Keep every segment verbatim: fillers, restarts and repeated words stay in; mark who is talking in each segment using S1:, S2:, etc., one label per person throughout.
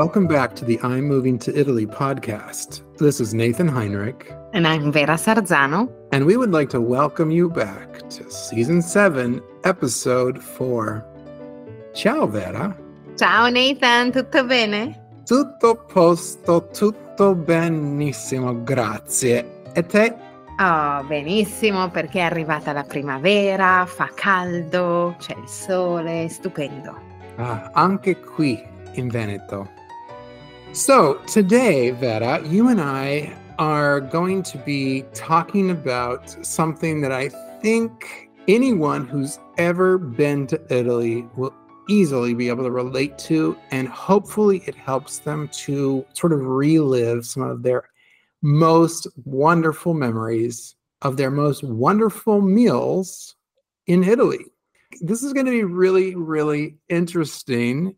S1: Welcome back to the I'm Moving to Italy podcast. This is Nathan Heinrich.
S2: And I'm Vera Sarzano.
S1: And we would like to welcome you back to season seven, episode four. Ciao, Vera.
S2: Ciao, Nathan. Tutto bene?
S1: Tutto posto, tutto benissimo, grazie. E te?
S2: Oh, benissimo, perché è arrivata la primavera, fa caldo, c'è il sole, stupendo.
S1: Ah, anche qui in Veneto. So today, Vera, you and I are going to be talking about something that I think anyone who's ever been to Italy will easily be able to relate to, and hopefully it helps them to sort of relive some of their most wonderful memories of their most wonderful meals in Italy. This is going to be really, really interesting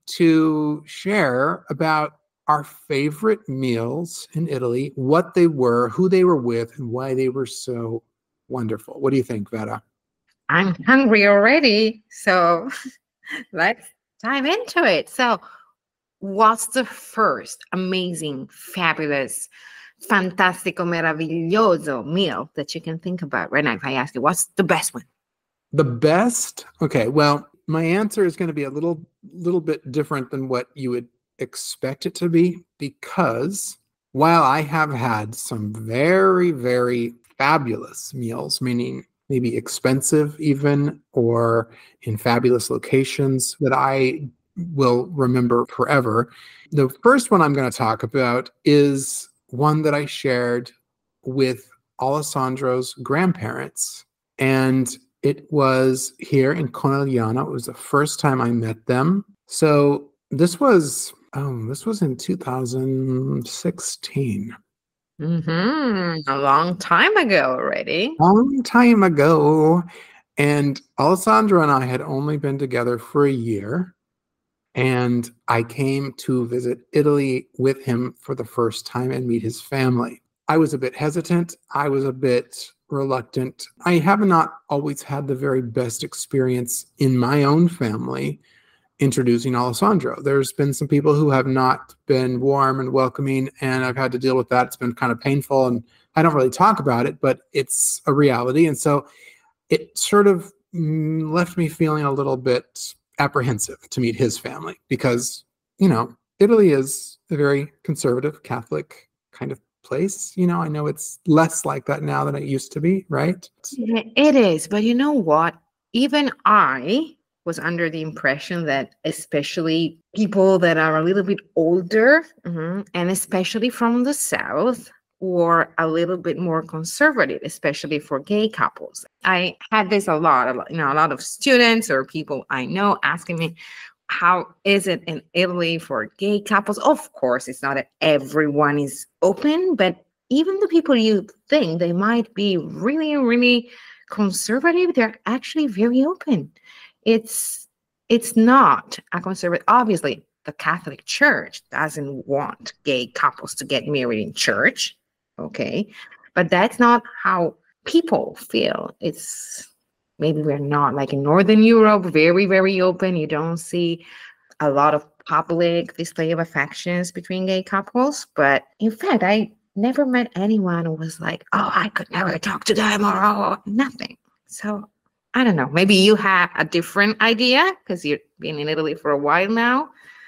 S1: to share about our favorite meals in Italy, what they were, who they were with, and why they were so wonderful. What do you think, Vera?
S2: I'm hungry already, so let's dive into it. So, what's the first amazing, fabulous, fantastico, meraviglioso meal that you can think about right now? If I ask you, what's the best one?
S1: The best? Okay, well, my answer is going to be a little, little bit different than what you would expect it to be, because while I have had some very, very fabulous meals, meaning maybe expensive even, or in fabulous locations that I will remember forever, the first one I'm going to talk about is one that I shared with Alessandro's grandparents. And it was here in Conegliano. It was the first time I met them. So this was, um, this was in two thousand sixteen.
S2: Mm-hmm. A long time ago already.
S1: Long time ago. And Alessandro and I had only been together for a year. And I came to visit Italy with him for the first time and meet his family. I was a bit hesitant. I was a bit reluctant. I have not always had the very best experience in my own family introducing Alessandro. There's been some people who have not been warm and welcoming, and I've had to deal with that. It's been kind of painful, and I don't really talk about it, but it's a reality. And so it sort of left me feeling a little bit apprehensive to meet his family because, you know, Italy is a very conservative Catholic kind of place. You know, I know it's less like that now than it used to be, right?
S2: Yeah, it is. But you know what? Even I was under the impression that especially people that are a little bit older, mm-hmm, and especially from the South, were a little bit more conservative, especially for gay couples. I had this a lot, a lot, you know, a lot of students or people I know asking me, how is it in Italy for gay couples? Of course, it's not that everyone is open, but even the people you think they might be really, really conservative, they're actually very open. It's it's not a conservative. Obviously, the Catholic Church doesn't want gay couples to get married in church, okay? But that's not how people feel. It's maybe we're not like in Northern Europe, very, very open. You don't see a lot of public display of affections between gay couples. But in fact, I never met anyone who was like, oh, I could never talk to them or oh, nothing. So I don't know. Maybe you have a different idea because you've been in Italy for a while now.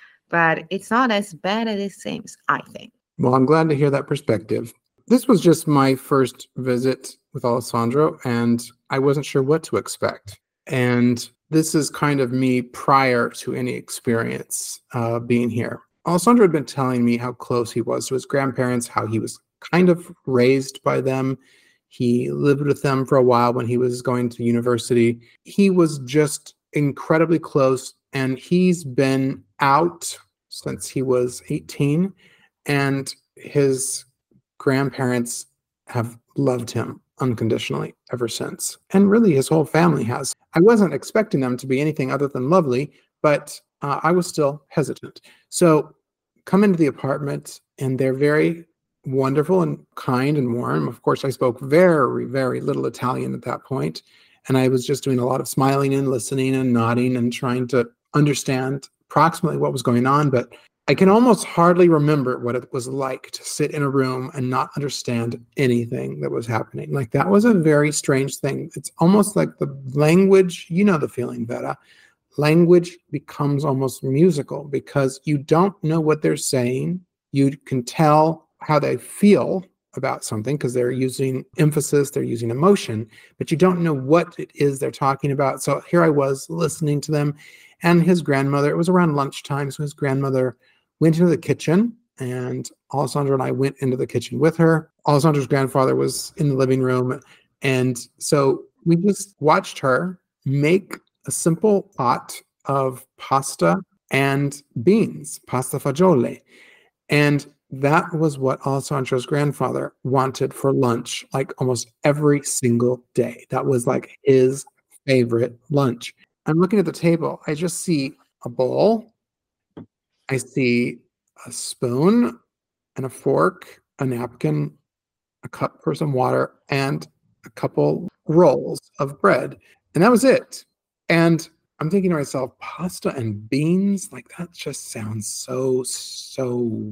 S2: But it's not as bad as it seems, I think.
S1: Well, I'm glad to hear that perspective. This was just my first visit with Alessandro, and I wasn't sure what to expect. And this is kind of me prior to any experience uh, being here. Alessandro had been telling me how close he was to his grandparents, how he was kind of raised by them. He lived with them for a while when he was going to university. He was just incredibly close, and he's been out since he was eighteen, and his grandparents have loved him unconditionally ever since. And really his whole family has. I wasn't expecting them to be anything other than lovely, but uh, I was still hesitant. So come into the apartment and they're very wonderful and kind and warm. Of course, I spoke very, very little Italian at that point, and I was just doing a lot of smiling and listening and nodding and trying to understand approximately what was going on. But I can almost hardly remember what it was like to sit in a room and not understand anything that was happening. Like that was a very strange thing. It's almost like the language, you know the feeling, Vera. Language becomes almost musical because you don't know what they're saying. You can tell how they feel about something because they're using emphasis, they're using emotion, but you don't know what it is they're talking about. So here I was listening to them, and his grandmother, it was around lunchtime, so his grandmother went into the kitchen, and Alessandro and I went into the kitchen with her. Alessandro's grandfather was in the living room, and so we just watched her make a simple pot of pasta and beans, pasta fagioli. And that was what Alessandro's grandfather wanted for lunch, like almost every single day. That was like his favorite lunch. I'm looking at the table. I just see a bowl. I see a spoon and a fork, a napkin, a cup for some water, and a couple rolls of bread. And that was it. And I'm thinking to myself, pasta and beans, like that just sounds so, so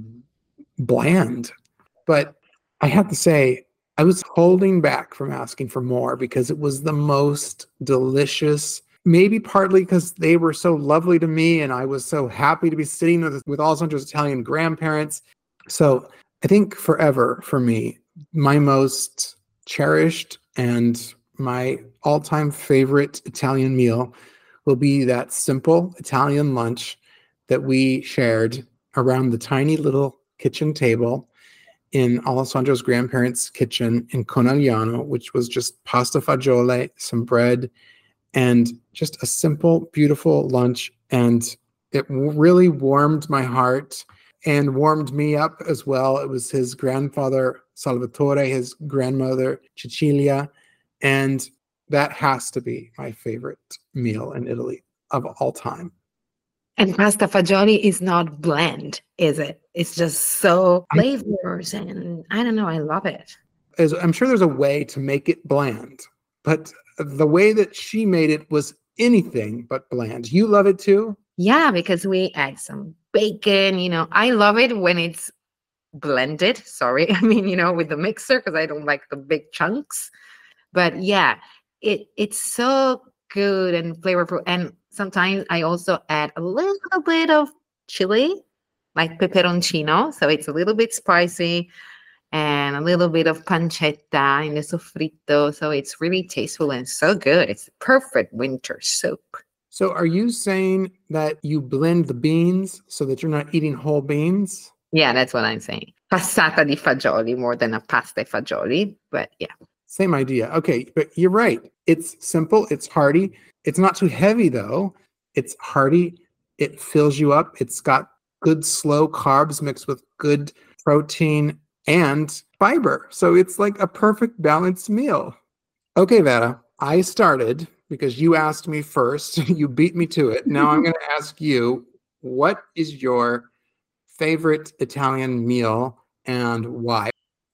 S1: bland. But I have to say, I was holding back from asking for more because it was the most delicious, maybe partly because they were so lovely to me and I was so happy to be sitting with, with Alessandro's Italian grandparents. So I think forever for me, my most cherished and my all-time favorite Italian meal will be that simple Italian lunch that we shared around the tiny little kitchen table in Alessandro's grandparents' kitchen in Conegliano, which was just pasta fagioli, some bread, and just a simple, beautiful lunch. And it really warmed my heart and warmed me up as well. It was his grandfather, Salvatore, his grandmother, Cecilia, and that has to be my favorite meal in Italy of all time.
S2: And pasta fagioli is not bland, is it? It's just so flavors, and I don't know, I love it.
S1: As I'm sure there's a way to make it bland, but the way that she made it was anything but bland. You love it too?
S2: Yeah, because we add some bacon, you know. I love it when it's blended. Sorry, I mean, you know, with the mixer, because I don't like the big chunks. But yeah, it it's so good and flavorful. And sometimes I also add a little bit of chili, like peperoncino. So it's a little bit spicy, and a little bit of pancetta in the sofrito. So it's really tasteful and so good. It's perfect winter soup.
S1: So are you saying that you blend the beans so that you're not eating whole beans?
S2: Yeah, that's what I'm saying. Passata di fagioli more than a pasta e fagioli, but yeah.
S1: Same idea. Okay, but you're right. It's simple. It's hearty. It's not too heavy, though. It's hearty. It fills you up. It's got good slow carbs mixed with good protein and fiber. So it's like a perfect balanced meal. Okay, Vera, I started because you asked me first. You beat me to it. Now I'm going to ask you, what is your favorite Italian meal and why?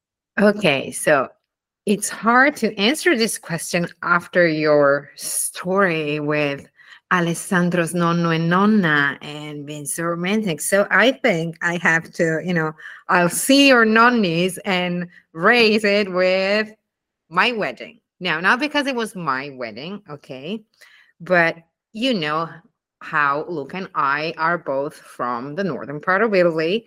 S2: Okay, so it's hard to answer this question after your story with Alessandro's nonno and nonna and being so romantic. So I think I have to, you know, I'll see your nonnies and raise it with my wedding. Now, not because it was my wedding, okay, but you know how Luke and I are both from the northern part of Italy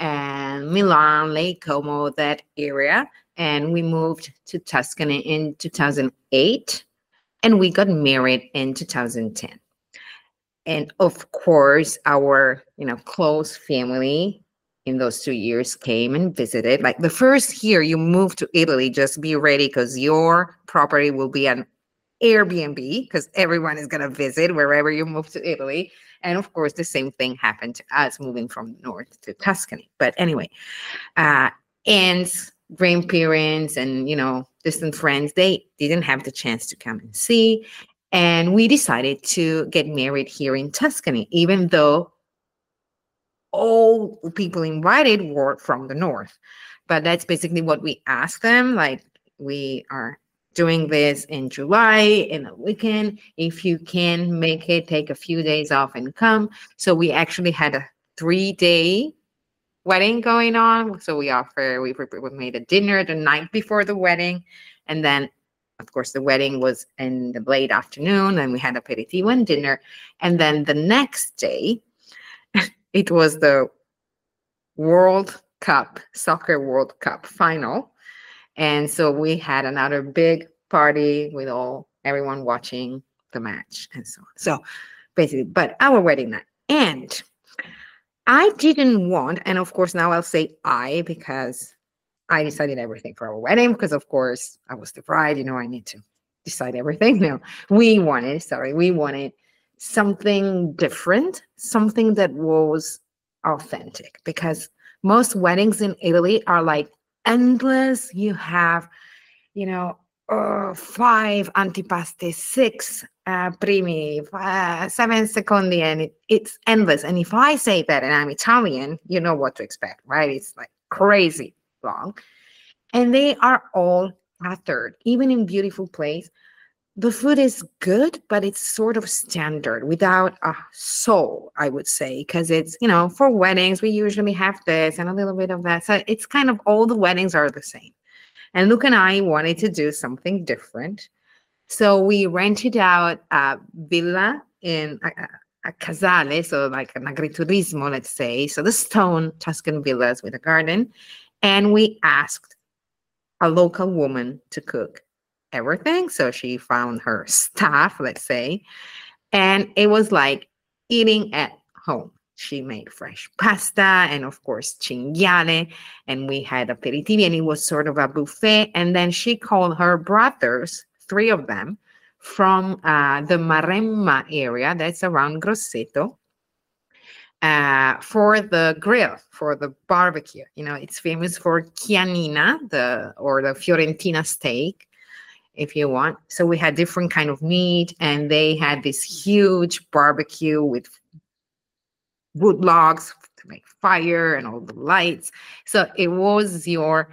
S2: and Milan, Lake Como, that area. And we moved to Tuscany in two thousand eight, and we got married in two thousand ten. And of course, our, you know, close family in those two years came and visited. Like the first year you move to Italy, just be ready because your property will be an Airbnb because everyone is going to visit wherever you move to Italy. And of course, the same thing happened to us moving from north to Tuscany. But anyway, uh, and grandparents and, you know, distant friends, they didn't have the chance to come and see. And we decided to get married here in Tuscany, even though all people invited were from the north. But that's basically what we asked them. Like, we are doing this in July in a weekend. If you can make it, take a few days off and come. So we actually had a three-day wedding going on. So we offer, we, we made a dinner the night before the wedding. And then, of course, the wedding was in the late afternoon, and we had aperitivo and dinner. And then the next day, it was the World Cup, Soccer World Cup final. And so we had another big party with all everyone watching the match and so on. So basically, but our wedding night. And I didn't want, and of course now I'll say I, because I decided everything for our wedding, because of course I was the bride, you know, I need to decide everything. No, we wanted, sorry, we wanted something different, something that was authentic, because most weddings in Italy are like endless. You have, you know, uh, five antipasti, six uh, primi, uh, seven secondi, and it, it's endless. And if I say that and I'm Italian, you know what to expect, right? It's like crazy long. And they are all patterned, even in beautiful place. The food is good, but it's sort of standard without a soul, I would say, because it's, you know, for weddings, we usually have this and a little bit of that. So it's kind of all the weddings are the same. And Luke and I wanted to do something different. So we rented out a villa in a, a casale, so like an agriturismo, let's say. So the stone Tuscan villas with a garden. And we asked a local woman to cook everything. So she found her staff, let's say, and it was like eating at home. She made fresh pasta and, of course, cinghiale, and we had aperitivi, and it was sort of a buffet. And then she called her brothers, three of them, from uh, the Maremma area that's around Grosseto, uh, for the grill, for the barbecue. You know, it's famous for chianina, the or the Fiorentina steak, if you want. So we had different kind of meat, and they had this huge barbecue with wood logs to make fire and all the lights. So it was your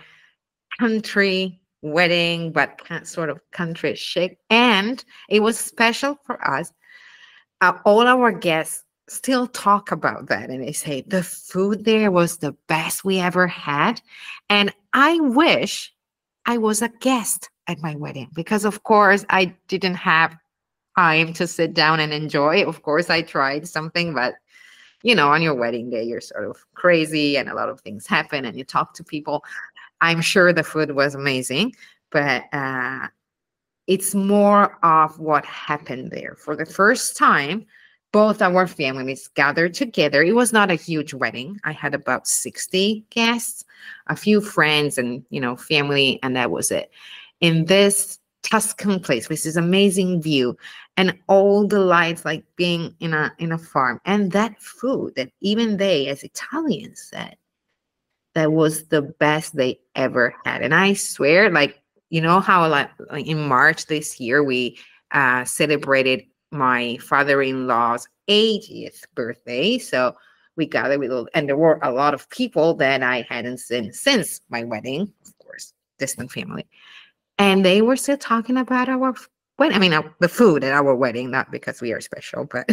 S2: country wedding, but sort of country chic. And it was special for us. Uh, all our guests still talk about that, and they say the food there was the best we ever had. And I wish I was a guest at my wedding, because of course I didn't have time to sit down and enjoy. Of course I tried something, but you know, on your wedding day, you're sort of crazy and a lot of things happen and you talk to people. I'm sure the food was amazing, but uh, it's more of what happened there. For the first time, both our families gathered together. It was not a huge wedding. I had about sixty guests, a few friends and, you know, family, and that was it. In this Tuscan place with this amazing view and all the lights, like being in a in a farm, and that food that even they as Italians said that was the best they ever had. And I swear, like, you know how like, like in March this year we uh celebrated my father-in-law's eightieth birthday, so we gathered with, and there were a lot of people that I hadn't seen since my wedding, of course, distant family. And they were still talking about our wedding. I mean, uh, the food at our wedding, not because we are special, but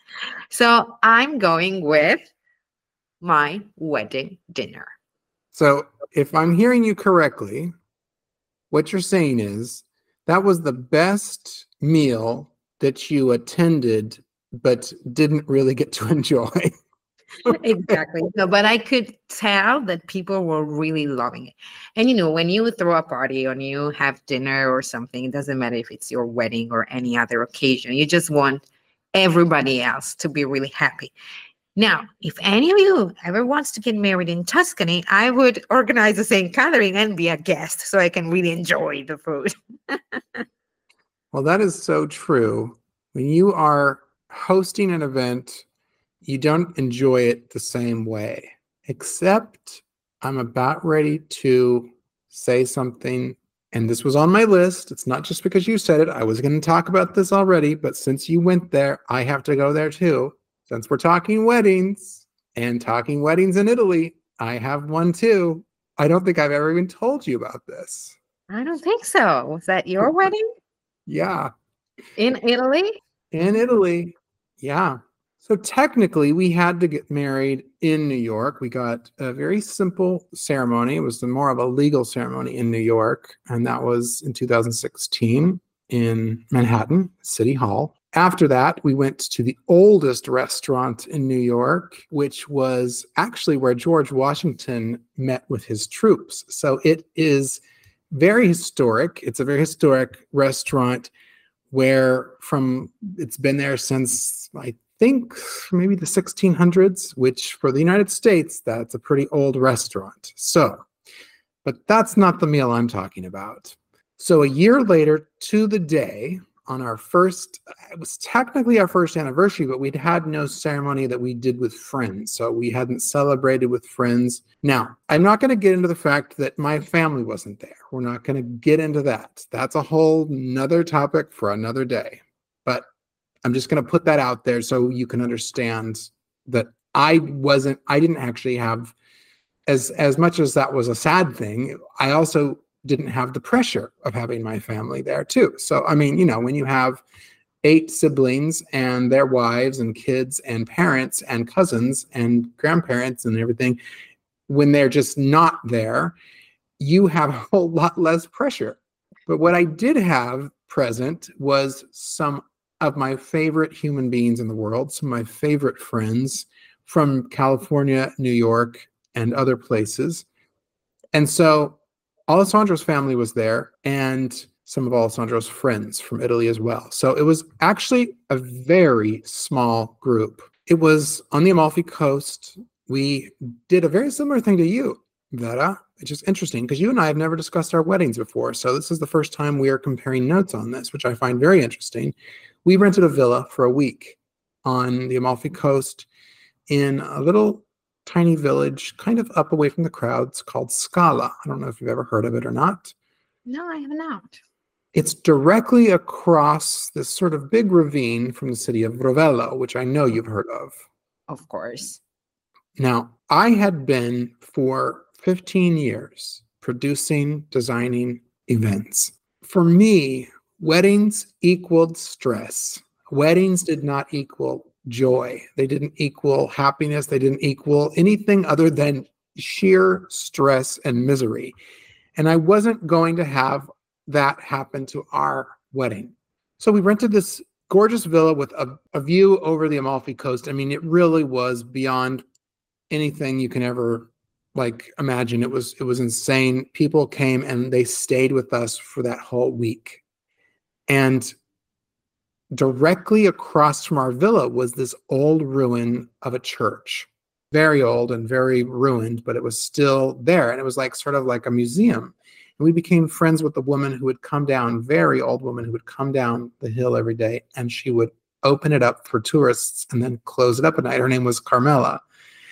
S2: so I'm going with my wedding dinner.
S1: So if I'm hearing you correctly, what you're saying is that was the best meal that you attended, but didn't really get to enjoy.
S2: Exactly. So, but I could tell that people were really loving it. And you know, when you throw a party or you have dinner or something, it doesn't matter if it's your wedding or any other occasion. You just want everybody else to be really happy. Now, if any of you ever wants to get married in Tuscany, I would organize a Saint Catherine and be a guest so I can really enjoy the food.
S1: Well, that is so true. When you are hosting an event, you don't enjoy it the same way, except I'm about ready to say something, and this was on my list. It's not just because you said it. I was going to talk about this already, but since you went there, I have to go there too. Since we're talking weddings and talking weddings in Italy, I have one too. I don't think I've ever even told you about this.
S2: I don't think so. Was that your wedding?
S1: Yeah.
S2: In Italy?
S1: In Italy. Yeah. So technically, we had to get married in New York. We got a very simple ceremony. It was more of a legal ceremony in New York, and that was in two thousand sixteen in Manhattan, City Hall. After that, we went to the oldest restaurant in New York, which was actually where George Washington met with his troops. So it is very historic. It's a very historic restaurant where from it's been there since, I think, maybe the sixteen hundreds, which for the United States, that's a pretty old restaurant. So, but that's not the meal I'm talking about. So a year later to the day, on our first, it was technically our first anniversary, but we'd had no ceremony that we did with friends. So we hadn't celebrated with friends. Now, I'm not going to get into the fact that my family wasn't there. We're not going to get into that. That's a whole nother topic for another day. But I'm just going to put that out there so you can understand that I wasn't, I didn't actually have, as, as much as that was a sad thing, I also didn't have the pressure of having my family there too. So, I mean, you know, when you have eight siblings and their wives and kids and parents and cousins and grandparents and everything, when they're just not there, you have a whole lot less pressure. But what I did have present was some of my favorite human beings in the world, some of my favorite friends from California, New York, and other places. And so Alessandro's family was there, and some of Alessandro's friends from Italy as well. So it was actually a very small group. It was on the Amalfi Coast. We did a very similar thing to you, Vera. It's just interesting because you and I have never discussed our weddings before. So this is the first time we are comparing notes on this, which I find very interesting. We rented a villa for a week on the Amalfi Coast in a little tiny village kind of up away from the crowds called Scala. I don't know if you've ever heard of it or not.
S2: No, I have not.
S1: It's directly across this sort of big ravine from the city of Rovello, which I know you've heard of.
S2: Of course.
S1: Now, I had been for fifteen years producing, designing events. For me, weddings equaled stress. Weddings did not equal joy. They didn't equal happiness. They didn't equal anything other than sheer stress and misery. And I wasn't going to have that happen to our wedding. So we rented this gorgeous villa with a, a view over the Amalfi Coast. I mean, it really was beyond anything you can ever like imagine. It was, it was insane. People came and they stayed with us for that whole week. And directly across from our villa was this old ruin of a church. Very old and very ruined, but it was still there. And it was like sort of like a museum. And we became friends with the woman who would come down, very old woman who would come down the hill every day, and she would open it up for tourists and then close it up at night. Her name was Carmela.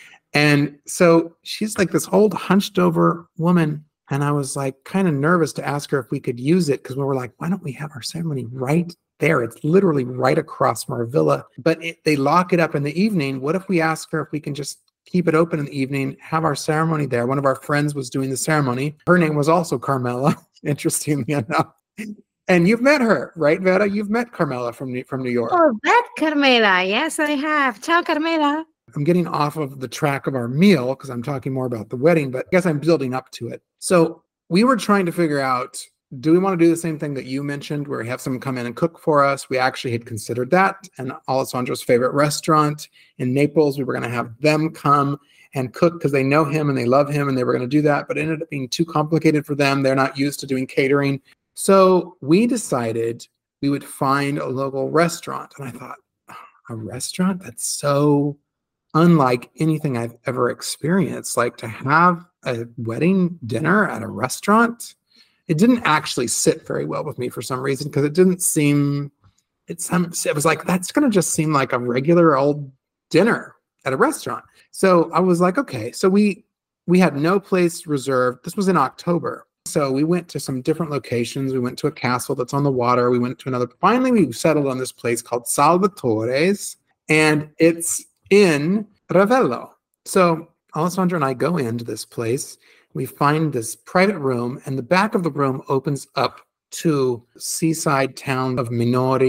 S1: And so she's like this old hunched over woman. And I was like kind of nervous to ask her if we could use it because we were like, why don't we have our ceremony right there? It's literally right across from our villa, but it, they lock it up in the evening. What if we ask her if we can just keep it open in the evening, have our ceremony there? One of our friends was doing the ceremony. Her name was also Carmela, interestingly enough. And you've met her, right, Vera? You've met Carmela from New, from New York.
S2: Oh, that Carmela. Yes, I have. Ciao, Carmela.
S1: I'm getting off of the track of our meal because I'm talking more about the wedding, but I guess I'm building up to it. So we were trying to figure out, do we want to do the same thing that you mentioned where we have someone come in and cook for us? We actually had considered that. And Alessandro's favorite restaurant in Naples, we were going to have them come and cook because they know him and they love him and they were going to do that, but it ended up being too complicated for them. They're not used to doing catering. So we decided we would find a local restaurant. And I thought, oh, a restaurant? That's so unlike anything I've ever experienced. Like to have a wedding dinner at a restaurant, it didn't actually sit very well with me for some reason because it didn't seem, it, some, it was like, that's going to just seem like a regular old dinner at a restaurant. So I was like, okay. So we we had no place reserved. This was in October. So we went to some different locations. We went to a castle that's on the water. We went to another. Finally, we settled on this place called Salvatore's, and it's in Ravello. So Alessandro and I go into this place. We find this private room, and the back of the room opens up to seaside town of Minori.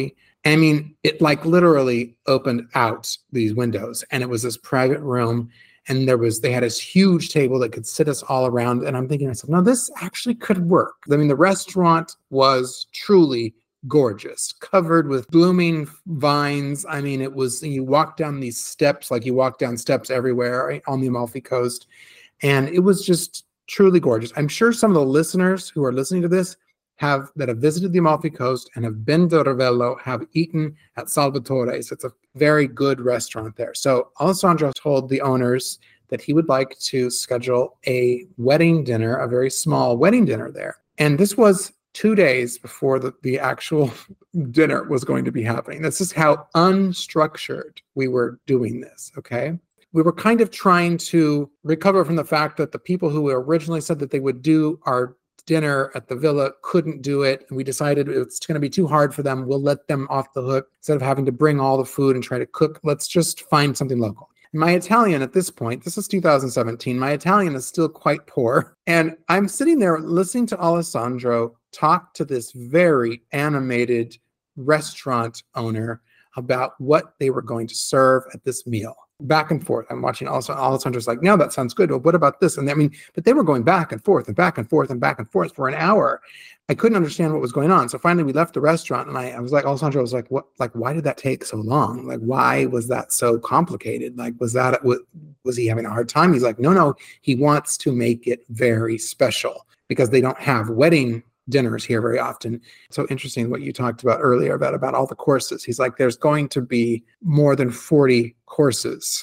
S1: I mean, it like literally opened out these windows, and it was this private room. And there was, they had this huge table that could sit us all around. And I'm thinking to myself, no, this actually could work. I mean, the restaurant was truly gorgeous, covered with blooming vines. I mean, it was, you walk down these steps, like you walk down steps everywhere right, on the Amalfi Coast. And it was just truly gorgeous. I'm sure some of the listeners who are listening to this have, that have visited the Amalfi Coast and have been to Ravello, have eaten at Salvatore's. It's a very good restaurant there. So Alessandro told the owners that he would like to schedule a wedding dinner, a very small wedding dinner there. And this was two days before the, the actual dinner was going to be happening. This is how unstructured we were doing this, okay? We were kind of trying to recover from the fact that the people who originally said that they would do our dinner at the villa couldn't do it. And we decided it's going to be too hard for them. We'll let them off the hook. Instead of having to bring all the food and try to cook, let's just find something local. And my Italian at this point, this is two thousand seventeen, my Italian is still quite poor. And I'm sitting there listening to Alessandro talk to this very animated restaurant owner about what they were going to serve at this meal. Back and forth. I'm watching also Alessandro's like, no, that sounds good. Well, what about this? And I mean, but they were going back and forth and back and forth and back and forth for an hour. I couldn't understand what was going on. So finally we left the restaurant and I, I was like, Alessandro was like, what, like, why did that take so long? Like, why was that so complicated? Like, was that, was, was he having a hard time? He's like, no, no, he wants to make it very special because they don't have wedding dinners here very often. So interesting what you talked about earlier about, about all the courses. He's like, there's going to be more than forty courses.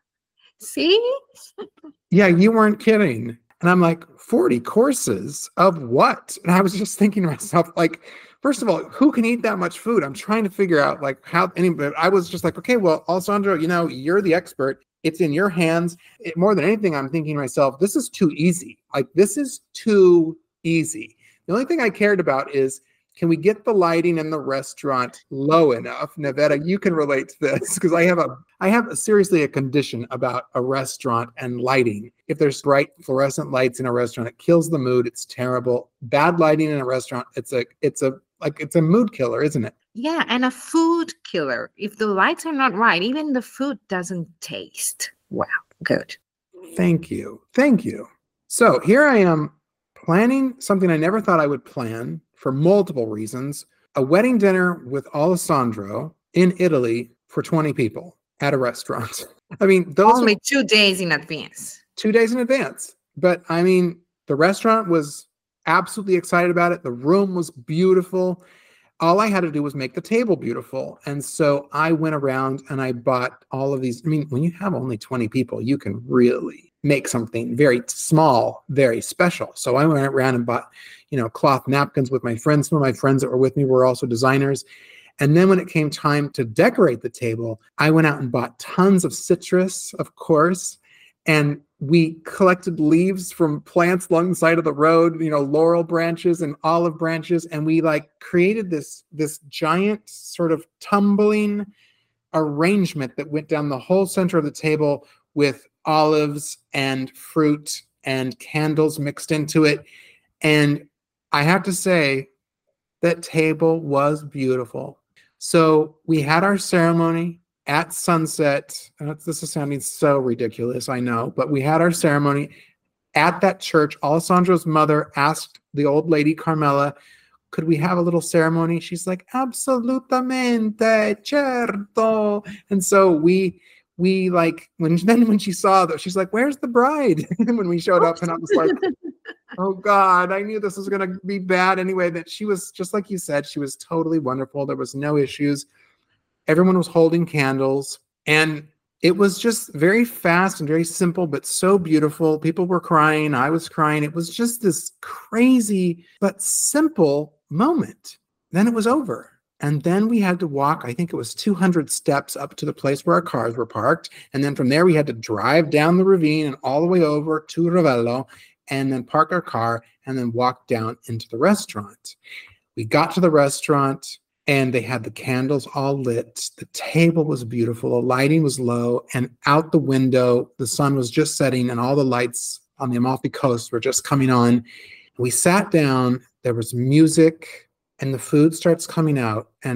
S2: See?
S1: Yeah, you weren't kidding. And I'm like, forty courses of what? And I was just thinking to myself, like, first of all, who can eat that much food? I'm trying to figure out like how anybody, I was just like, okay, well, Alessandro, you know, you're the expert. It's in your hands. It, more than anything, I'm thinking to myself, this is too easy. Like, this is too easy. The only thing I cared about is, can we get the lighting in the restaurant low enough? Nevada, you can relate to this because I have a, I have a, seriously a condition about a restaurant and lighting. If there's bright fluorescent lights in a restaurant, it kills the mood. It's terrible. Bad lighting in a restaurant, it's a, it's a, like, it's a mood killer, isn't it?
S2: Yeah, and a food killer. If the lights are not right, even the food doesn't taste wow good.
S1: Thank you. Thank you. So here I am planning something I never thought I would plan for multiple reasons, a wedding dinner with Alessandro in Italy for twenty people at a restaurant. I mean, those
S2: Only
S1: are
S2: two days in advance.
S1: two days in advance. But I mean, the restaurant was absolutely excited about it. The room was beautiful. All I had to do was make the table beautiful. And so I went around and I bought all of these. I mean, when you have only twenty people, you can really make something very small, very special. So I went around and bought, you know, cloth napkins with my friends. Some of my friends that were with me were also designers. And then when it came time to decorate the table, I went out and bought tons of citrus, of course. And we collected leaves from plants along the side of the road, you know, laurel branches and olive branches. And we like created this, this giant sort of tumbling arrangement that went down the whole center of the table with olives and fruit and candles mixed into it. And I have to say, that table was beautiful. So we had our ceremony at sunset. This is sounding so ridiculous, I know, but we had our ceremony at that church. Alessandro's mother asked the old lady, Carmela, could we have a little ceremony? She's like, absolutamente, certo. And so we, we like, when then when she saw that, she's like, where's the bride? When we showed up, and I was like, oh God, I knew this was going to be bad anyway. That she was, just like you said, she was totally wonderful. There was no issues. Everyone was holding candles, and it was just very fast and very simple, but so beautiful. People were crying. I was crying. It was just this crazy but simple moment. Then it was over. And then we had to walk, I think it was two hundred steps up to the place where our cars were parked. And then from there, we had to drive down the ravine and all the way over to Ravello, and then park our car and then walk down into the restaurant. We got to the restaurant, and they had the candles all lit. The table was beautiful. The lighting was low, and out the window, the sun was just setting, and all the lights on the Amalfi Coast were just coming on. We sat down. There was music, and the food starts coming out. And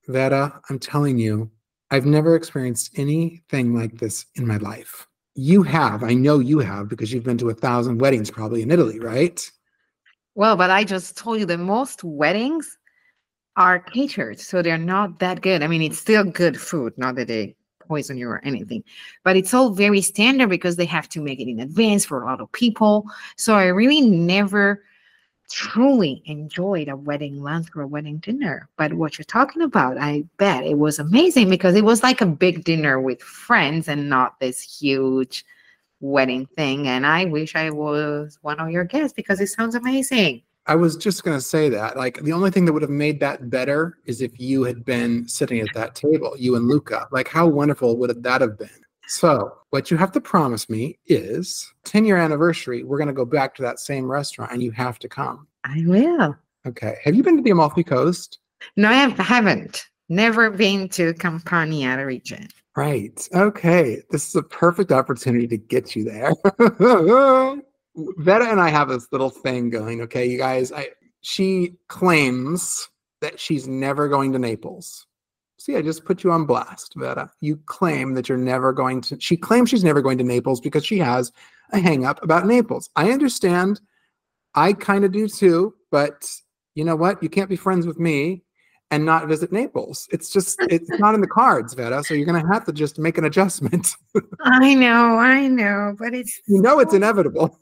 S1: Vera, I'm telling you, I've never experienced anything like this in my life. You have. I know you have because you've been to a thousand weddings probably in Italy, right?
S2: Well, but I just told you that most weddings are catered, so they're not that good. I mean, it's still good food, not that they poison you or anything, but it's all very standard because they have to make it in advance for a lot of people. So I really never truly enjoyed a wedding lunch or a wedding dinner. But what you're talking about, I bet it was amazing because it was like a big dinner with friends and not this huge wedding thing. And I wish I was one of your guests because it sounds amazing.
S1: I was just going to say that. Like, the only thing that would have made that better is if you had been sitting at that table, you and Luca. Like, how wonderful would that have been? So what you have to promise me is ten-year anniversary, we're going to go back to that same restaurant, and you have to come.
S2: I will.
S1: Okay. Have you been to the Amalfi Coast?
S2: No, I haven't. Never been to Campania region.
S1: Right. Okay. This is a perfect opportunity to get you there. Vera and I have this little thing going, okay, you guys. I she claims that she's never going to Naples. See, I just put you on blast, Vera. You claim that you're never going to, she claims she's never going to Naples because she has a hang up about Naples. I understand. I kind of do too, but you know what? You can't be friends with me and not visit Naples. It's just, it's not in the cards, Vera. So you're going to have to just make an adjustment.
S2: I know, I know, but it's...
S1: You know it's inevitable.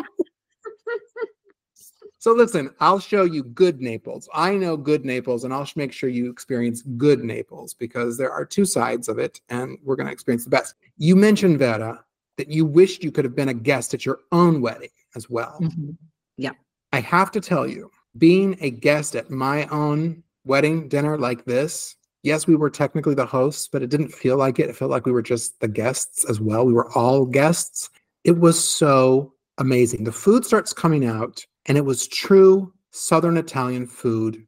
S1: So listen, I'll show you good Naples. I know good Naples, and I'll make sure you experience good Naples because there are two sides of it, and we're going to experience the best. You mentioned, Vera, that you wished you could have been a guest at your own wedding as well.
S2: Mm-hmm. Yeah.
S1: I have to tell you, being a guest at my own wedding dinner like this, yes, we were technically the hosts, but it didn't feel like it. It felt like we were just the guests as well. We were all guests. It was so amazing. The food starts coming out, and it was true Southern Italian food.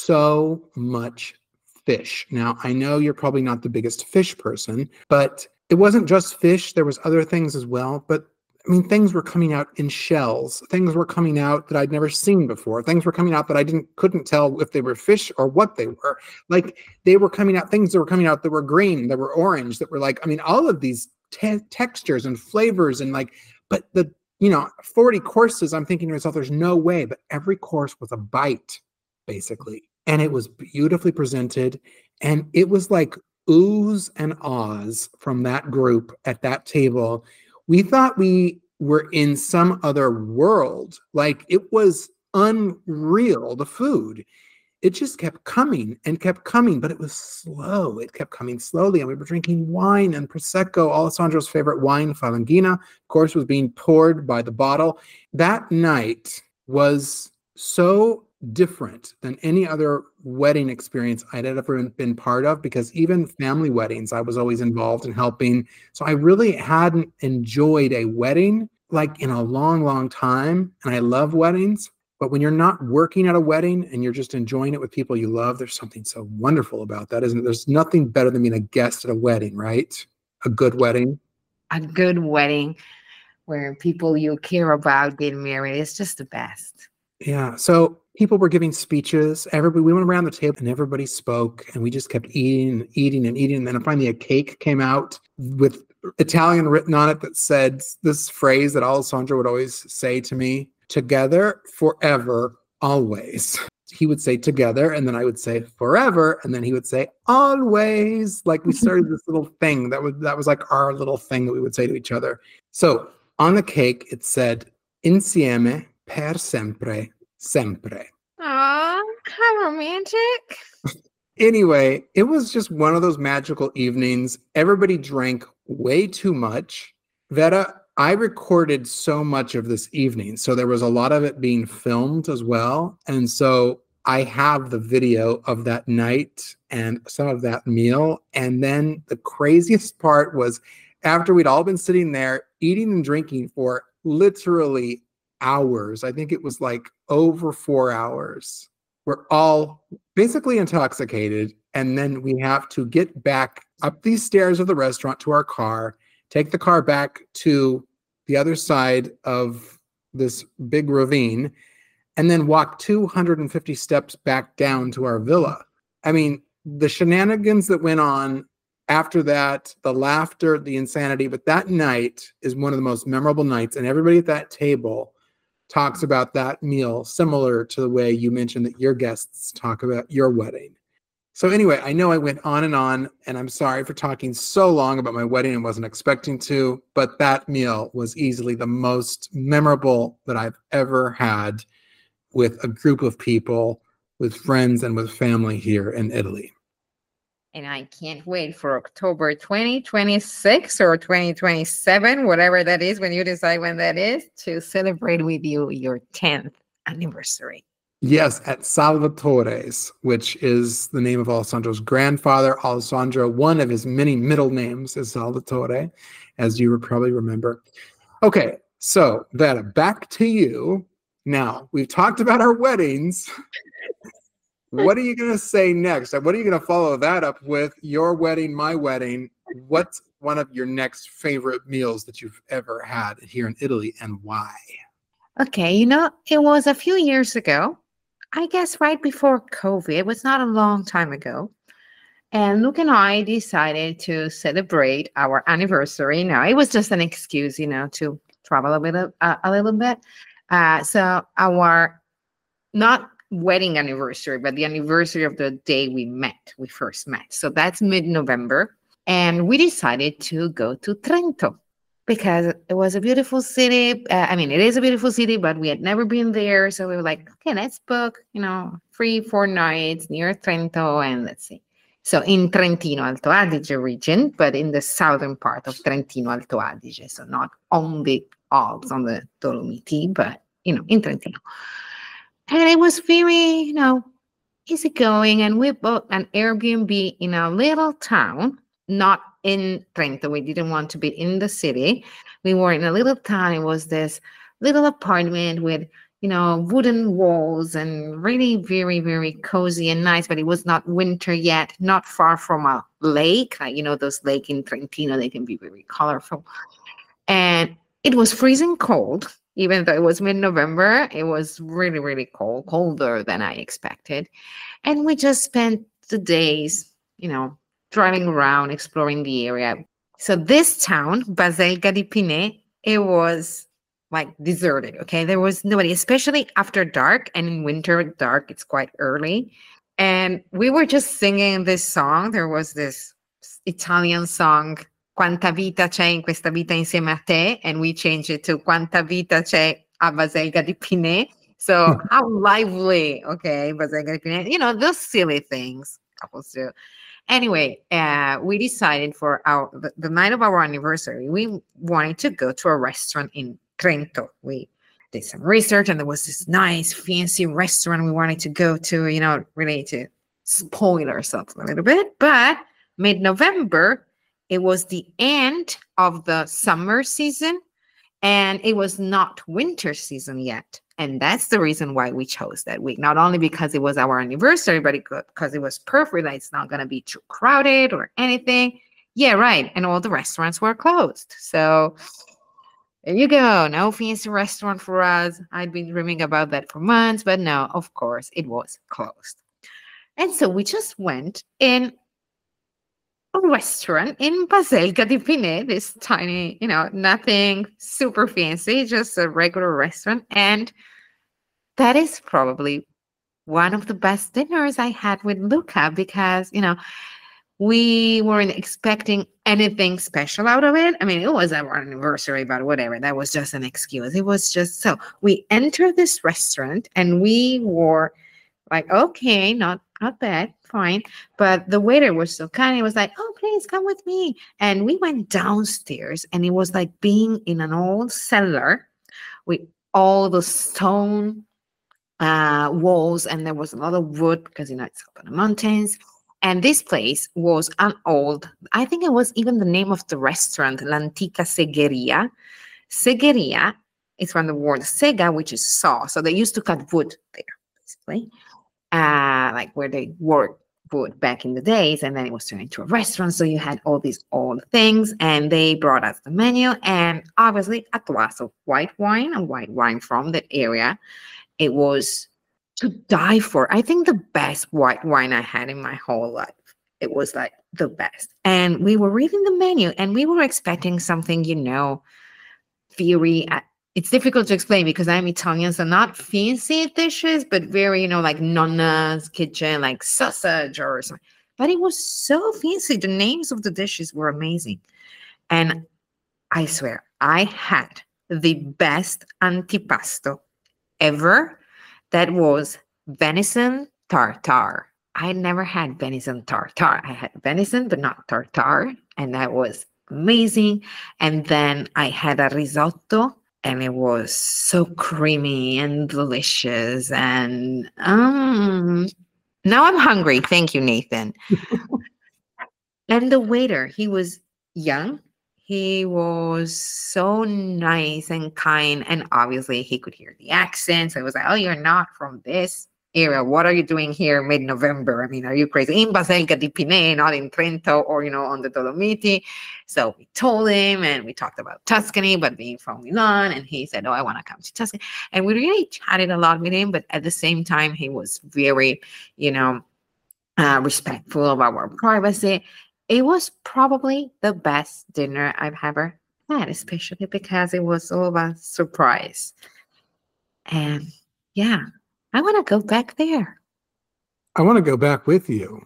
S1: So much fish. Now, I know you're probably not the biggest fish person, but it wasn't just fish. There was other things as well. But I mean, things were coming out in shells. Things were coming out that I'd never seen before. Things were coming out that I didn't couldn't tell if they were fish or what they were. Like, they were coming out, things that were coming out that were green, that were orange, that were like, I mean, all of these te- textures and flavors and like, but the, you know, forty courses, I'm thinking to myself, there's no way. But every course was a bite, basically. And it was beautifully presented. And it was like oohs and ahs from that group at that table. We thought we were in some other world. Like, it was unreal, the food. It just kept coming and kept coming, but it was slow. It kept coming slowly, and we were drinking wine and Prosecco. Alessandro's favorite wine, Falanghina, of course, was being poured by the bottle. That night was so different than any other wedding experience I'd ever been part of, because even family weddings, I was always involved in helping. So I really hadn't enjoyed a wedding like in a long, long time. And I love weddings. But when you're not working at a wedding and you're just enjoying it with people you love, there's something so wonderful about that, isn't it? There's nothing better than being a guest at a wedding, right? A good wedding.
S2: A good wedding where people you care about get married. It's just the best.
S1: Yeah. So people were giving speeches. Everybody, we went around the table and everybody spoke, and we just kept eating and eating and eating. And then finally a cake came out with Italian written on it that said this phrase that Alessandro would always say to me: together, forever, always. He would say together, and then I would say forever, and then he would say always. Like, we started this little thing that was that was like our little thing that we would say to each other. So on the cake, it said insieme per sempre, sempre.
S2: Aw, how romantic.
S1: Anyway, it was just one of those magical evenings. Everybody drank way too much. Vera, I recorded so much of this evening, so there was a lot of it being filmed as well. And so I have the video of that night and some of that meal. And then the craziest part was, after we'd all been sitting there eating and drinking for literally hours, I think it was like over four hours, we're all basically intoxicated. And then we have to get back up these stairs of the restaurant to our car, take the car back to the other side of this big ravine, and then walk two hundred fifty steps back down to our villa. I mean, the shenanigans that went on after that, the laughter, the insanity, but that night is one of the most memorable nights, and everybody at that table talks about that meal similar to the way you mentioned that your guests talk about your wedding. So anyway, I know I went on and on, and I'm sorry for talking so long about my wedding and wasn't expecting to, but that meal was easily the most memorable that I've ever had with a group of people, with friends and with family here in Italy.
S2: And I can't wait for October twenty twenty-six or twenty twenty-seven, whatever that is, when you decide when that is, to celebrate with you your tenth anniversary.
S1: Yes, at Salvatore's, which is the name of Alessandro's grandfather. Alessandro, one of his many middle names is Salvatore, as you probably remember. Okay, so Vera, back to you. Now, we've talked about our weddings. What are you going to say next? What are you going to follow that up with? Your wedding, my wedding. What's one of your next favorite meals that you've ever had here in Italy, and why?
S2: Okay, you know, it was a few years ago, I guess right before COVID. It was not a long time ago. And Luke and I decided to celebrate our anniversary. Now, it was just an excuse, you know, to travel a bit, uh, a little bit. Uh, so our, not wedding anniversary, but the anniversary of the day we met, we first met. So that's mid-November. And we decided to go to Trento because it was a beautiful city. Uh, I mean, it is a beautiful city, but we had never been there. So we were like, okay, let's book, you know, three, four nights near Trento, and let's see. So in Trentino Alto Adige region, but in the southern part of Trentino Alto Adige. So not on the Alps, on the Dolomiti, but, you know, in Trentino. And it was very, you know, easygoing. And we booked an Airbnb in a little town, not in Trento. We didn't want to be in the city. We were in a little town. It was this little apartment with, you know, wooden walls and really very, very cozy and nice. But it was not winter yet, not far from a lake. Like, you know, those lakes in Trentino, they can be very colorful. And it was freezing cold. Even though it was mid-November, it was really, really cold, colder than I expected. And we just spent the days, you know, driving around, exploring the area. So this town, Baselga di Pinè, it was like deserted, okay? There was nobody, especially after dark. And in winter, dark, it's quite early. And we were just singing this song. There was this Italian song, Quanta vita c'è in questa vita insieme a te, and we changed it to Quanta vita c'è a Baselga di Pinè. So how lively, okay, Baselga di Pinè. You know, those silly things couples do. Anyway, uh, we decided for our the, the night of our anniversary, we wanted to go to a restaurant in Trento. We did some research, and there was this nice, fancy restaurant we wanted to go to, you know, really to spoil ourselves a little bit. But mid-November, it was the end of the summer season, and it was not winter season yet. And that's the reason why we chose that week. Not only because it was our anniversary, but it could, because it was perfect. That it's not going to be too crowded or anything. Yeah, right. And all the restaurants were closed. So there you go. No fancy restaurant for us. I'd been dreaming about that for months, but no, of course, it was closed. And so we just went in a restaurant in Baselga di Pinè, this tiny, you know, nothing super fancy, just a regular restaurant. And that is probably one of the best dinners I had with Luca because, you know, we weren't expecting anything special out of it. I mean, it was our anniversary, but whatever. That was just an excuse. It was just so we entered this restaurant and we were like, okay, not not bad, fine. But the waiter was so kind. He was like, oh, please come with me. And we went downstairs, and it was like being in an old cellar with all the stone uh, walls, and there was a lot of wood because, you know, it's up in the mountains. And this place was an old, I think it was even the name of the restaurant, L'Antica Segheria. Segheria is from the word sega, which is saw. So they used to cut wood there, basically. Uh, like where they worked wood back in the days, and then it was turned into a restaurant. So you had all these old things, and they brought us the menu, and obviously a glass of white wine, a white wine from that area. It was to die for. I think the best white wine I had in my whole life. It was like the best. And we were reading the menu and we were expecting something, you know, very, uh, it's difficult to explain because I'm Italian, so not fancy dishes, but very, you know, like nonna's kitchen, like sausage or something. But it was so fancy. The names of the dishes were amazing. And I swear, I had the best antipasto ever. That was venison tartare. I never had venison tartare. I had venison, but not tartare. And that was amazing. And then I had a risotto, and it was so creamy and delicious. And um, now I'm hungry. Thank you, Nathan. And the waiter, he was young. He was so nice and kind. And obviously, he could hear the accent. So it was like, oh, you're not from this area. What are you doing here mid-November? I mean, are you crazy? In Basilica di Pinei, not in Trento or, you know, on the Dolomiti. So we told him and we talked about Tuscany, but being from Milan. And he said, oh, I want to come to Tuscany. And we really chatted a lot with him. But at the same time, he was very, you know, uh, respectful of our privacy. It was probably the best dinner I've ever had, especially because it was all of a surprise. And yeah, I want to go back there.
S1: I want to go back with you.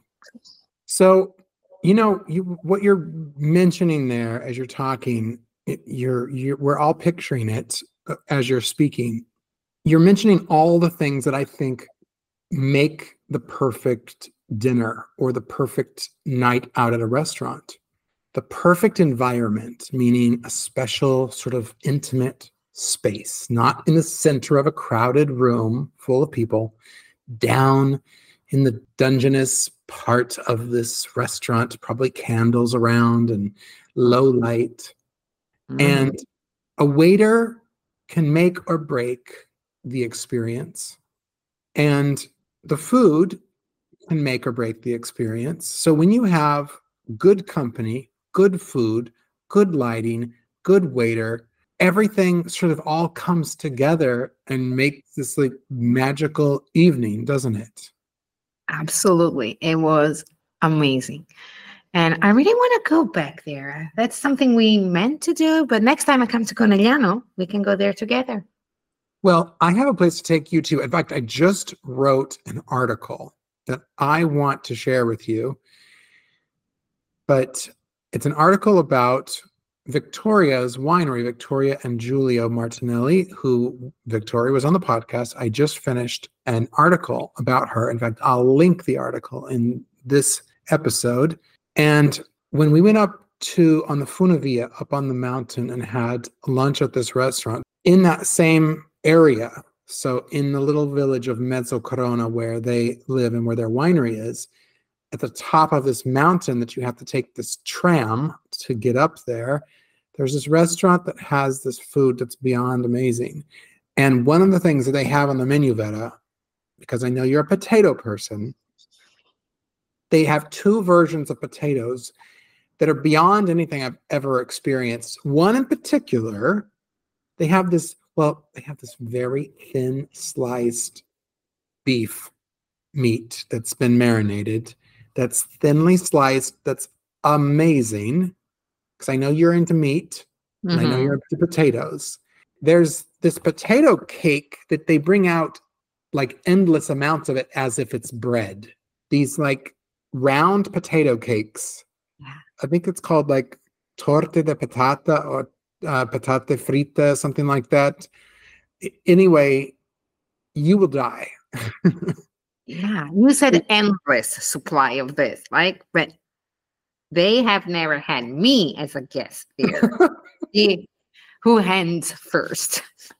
S1: So, you know, you, what you're mentioning there as you're talking, it, you're, you're, we're all picturing it as you're speaking. You're mentioning all the things that I think make the perfect dinner or the perfect night out at a restaurant. The perfect environment, meaning a special sort of intimate space, not in the center of a crowded room full of people, down in the dungeness part of this restaurant, probably candles around and low light. Mm. And a waiter can make or break the experience. And the food can make or break the experience. So when you have good company, good food, good lighting, good waiter, everything sort of all comes together and makes this like magical evening, doesn't it?
S2: Absolutely. It was amazing. And I really want to go back there. That's something we meant to do, but next time I come to Conegliano, we can go there together.
S1: Well, I have a place to take you to. In fact, I just wrote an article that I want to share with you. But it's an article about Victoria's winery, Victoria and Giulio Martinelli, who Victoria was on the podcast. I just finished an article about her. In fact, I'll link the article in this episode. And when we went up to, on the Funivia, up on the mountain and had lunch at this restaurant, in that same area, so in the little village of Mezzocorona where they live and where their winery is, at the top of this mountain that you have to take this tram to get up there, there's this restaurant that has this food that's beyond amazing. And one of the things that they have on the menu, Vera, because I know you're a potato person, they have two versions of potatoes that are beyond anything I've ever experienced. One in particular, they have this Well, they have this very thin sliced beef meat that's been marinated, that's thinly sliced, that's amazing. Because I know you're into meat, mm-hmm. and I know you're into potatoes. There's this potato cake that they bring out like endless amounts of it as if it's bread. These like round potato cakes. Yeah. I think it's called like torte de patata or Uh, patate frita, something like that. Anyway, you will die.
S2: Yeah, you said endless supply of this, right? But they have never had me as a guest there. Who hands first?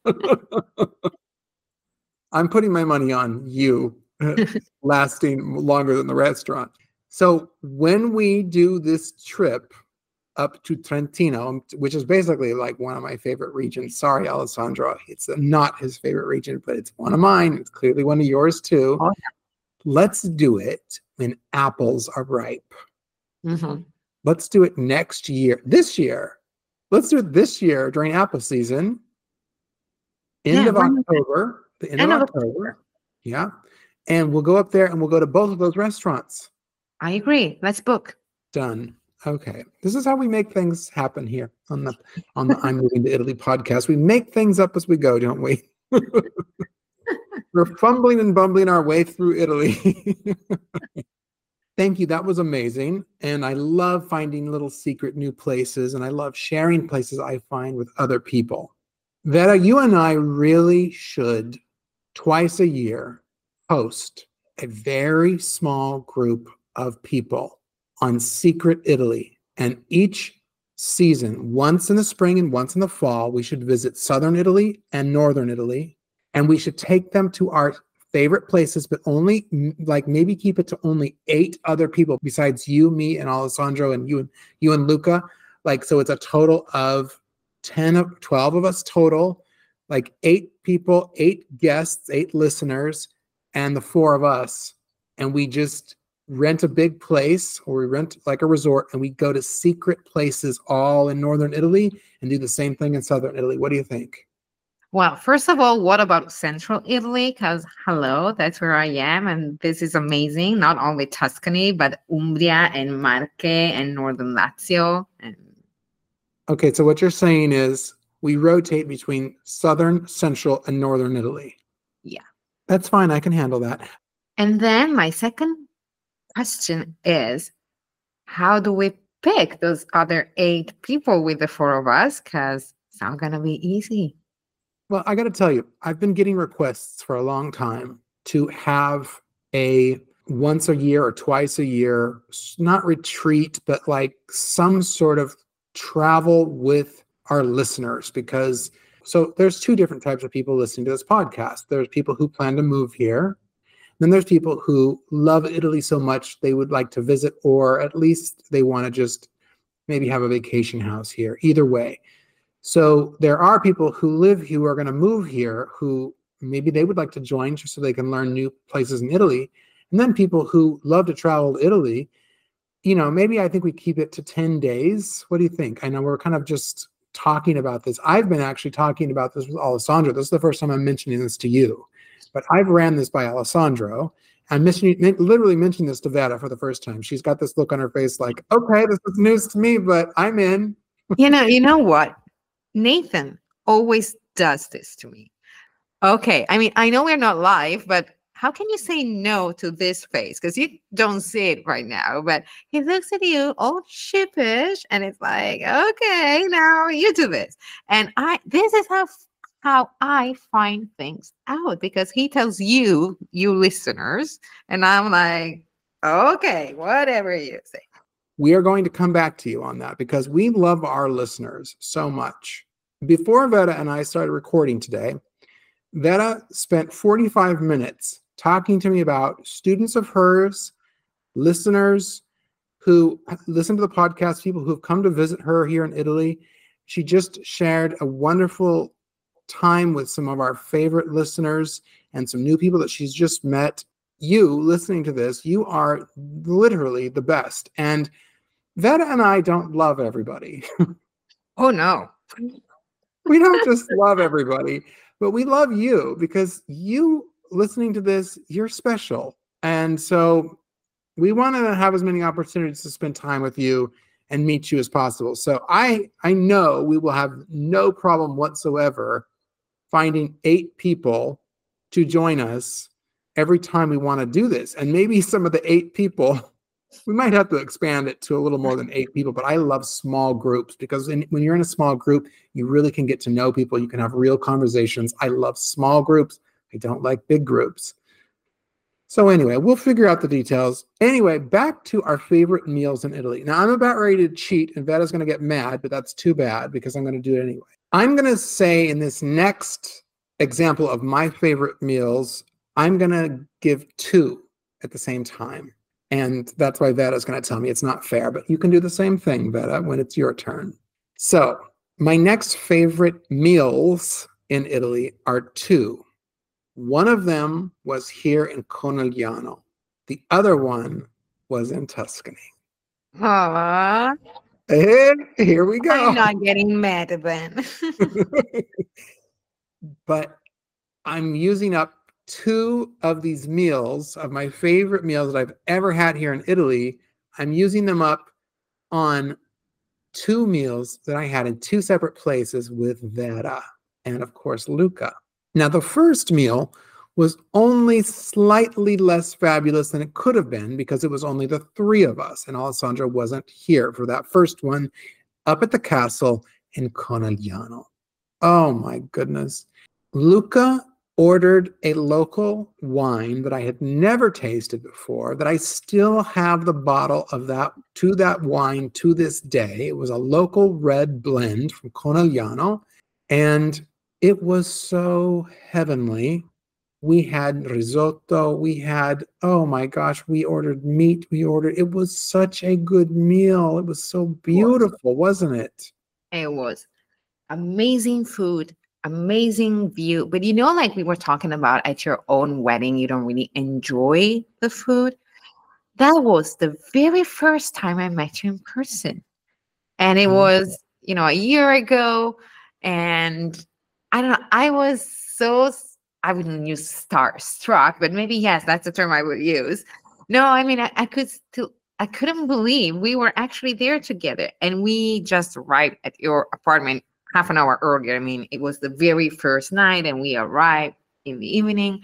S1: I'm putting my money on you lasting longer than the restaurant. So when we do this trip up to Trentino, which is basically like one of my favorite regions. Sorry, Alessandro. It's not his favorite region, but it's one of mine. It's clearly one of yours too. Oh, yeah. Let's do it when apples are ripe. Mm-hmm. Let's do it next year. This year. Let's do it this year during apple season. End yeah, of October. The end, end of October. October. Yeah. And we'll go up there and we'll go to both of those restaurants.
S2: I agree. Let's book.
S1: Done. Okay. This is how we make things happen here on the on the I'm Moving to Italy podcast. We make things up as we go, don't we? We're fumbling and bumbling our way through Italy. Thank you. That was amazing. And I love finding little secret new places, and I love sharing places I find with other people. Vera, you and I really should twice a year host a very small group of people on Secret Italy. And each season, once in the spring and once in the fall, we should visit Southern Italy and Northern Italy. And we should take them to our favorite places, but only like maybe keep it to only eight other people besides you, me, and Alessandro, and you and you and Luca. Like, so it's a total of ten of twelve of us total, like eight people, eight guests, eight listeners, and the four of us. And we just rent a big place, or we rent like a resort, and we go to secret places all in Northern Italy and do the same thing in Southern Italy. What do you think?
S2: Well, first of all, what about Central Italy? Because, hello, that's where I am. And this is amazing. Not only Tuscany, but Umbria and Marche and Northern Lazio. And
S1: Okay, so what you're saying is we rotate between Southern, Central, and Northern Italy.
S2: Yeah.
S1: That's fine. I can handle that.
S2: And then my second question is, how do we pick those other eight people with the four of us? Because it's not going to be easy.
S1: Well, I got to tell you, I've been getting requests for a long time to have a once a year or twice a year, not retreat, but like some sort of travel with our listeners. Because so there's two different types of people listening to this podcast. There's people who plan to move here. Then there's people who love Italy so much they would like to visit, or at least they want to just maybe have a vacation house here. Either way. So there are people who live here, who are going to move here, who maybe they would like to join just so they can learn new places in Italy. And then people who love to travel to Italy, you know, maybe I think we keep it to ten days. What do you think? I know we're kind of just talking about this. I've been actually talking about this with Alessandro. This is the first time I'm mentioning this to you. But I've ran this by Alessandro. I'm mentioning, literally mentioning this to Vera for the first time. She's got this look on her face like, okay, this is news to me, but I'm in.
S2: You know, you know what? Nathan always does this to me. Okay, I mean, I know we're not live, but how can you say no to this face? Because you don't see it right now, but he looks at you all sheepish, and it's like, okay, now you do this. And I, this is how how I find things out, because he tells you, you listeners, and I'm like, okay, whatever you say.
S1: We are going to come back to you on that because we love our listeners so much. Before Vera and I started recording today, Vera spent forty-five minutes talking to me about students of hers, listeners who listen to the podcast, people who have come to visit her here in Italy. She just shared a wonderful time with some of our favorite listeners and some new people that she's just met. You listening to this, you are literally the best. And Vera and I don't love everybody.
S2: Oh, no.
S1: We don't just love everybody, but we love you because you listening to this, you're special. And so we want to have as many opportunities to spend time with you and meet you as possible. So I, I know we will have no problem whatsoever finding eight people to join us every time we want to do this. And maybe some of the eight people, we might have to expand it to a little more than eight people, but I love small groups because in, when you're in a small group, you really can get to know people. You can have real conversations. I love small groups. I don't like big groups. So anyway, we'll figure out the details. Anyway, back to our favorite meals in Italy. Now, I'm about ready to cheat, and Vera's going to get mad, but that's too bad because I'm going to do it anyway. I'm going to say in this next example of my favorite meals, I'm going to give two at the same time. And that's why Vera's going to tell me it's not fair, but you can do the same thing, Vera, when it's your turn. So my next favorite meals in Italy are two. One of them was here in Conegliano. The other one was in Tuscany.
S2: Aww.
S1: And here we go.
S2: I'm not getting mad then.
S1: But I'm using up two of these meals, of my favorite meals that I've ever had here in Italy, I'm using them up on two meals that I had in two separate places with Vera and, of course, Luca. Now, the first meal was only slightly less fabulous than it could have been because it was only the three of us, and Alessandro wasn't here for that first one up at the castle in Conegliano. Oh, my goodness. Luca ordered a local wine that I had never tasted before, that I still have the bottle of that, to that wine to this day. It was a local red blend from Conegliano, and it was so heavenly. We had risotto, we had, oh my gosh, we ordered meat, we ordered, it was such a good meal. It was so beautiful, wasn't it?
S2: It was amazing food, amazing view. But you know, like we were talking about at your own wedding, you don't really enjoy the food. That was the very first time I met you in person. And it was, you know, a year ago. And I don't know, I was so, I wouldn't use starstruck, but maybe, yes, that's the term I would use. No, I mean, I, I could still, I couldn't believe we were actually there together. And we just arrived at your apartment half an hour earlier. I mean, it was the very first night and we arrived in the evening.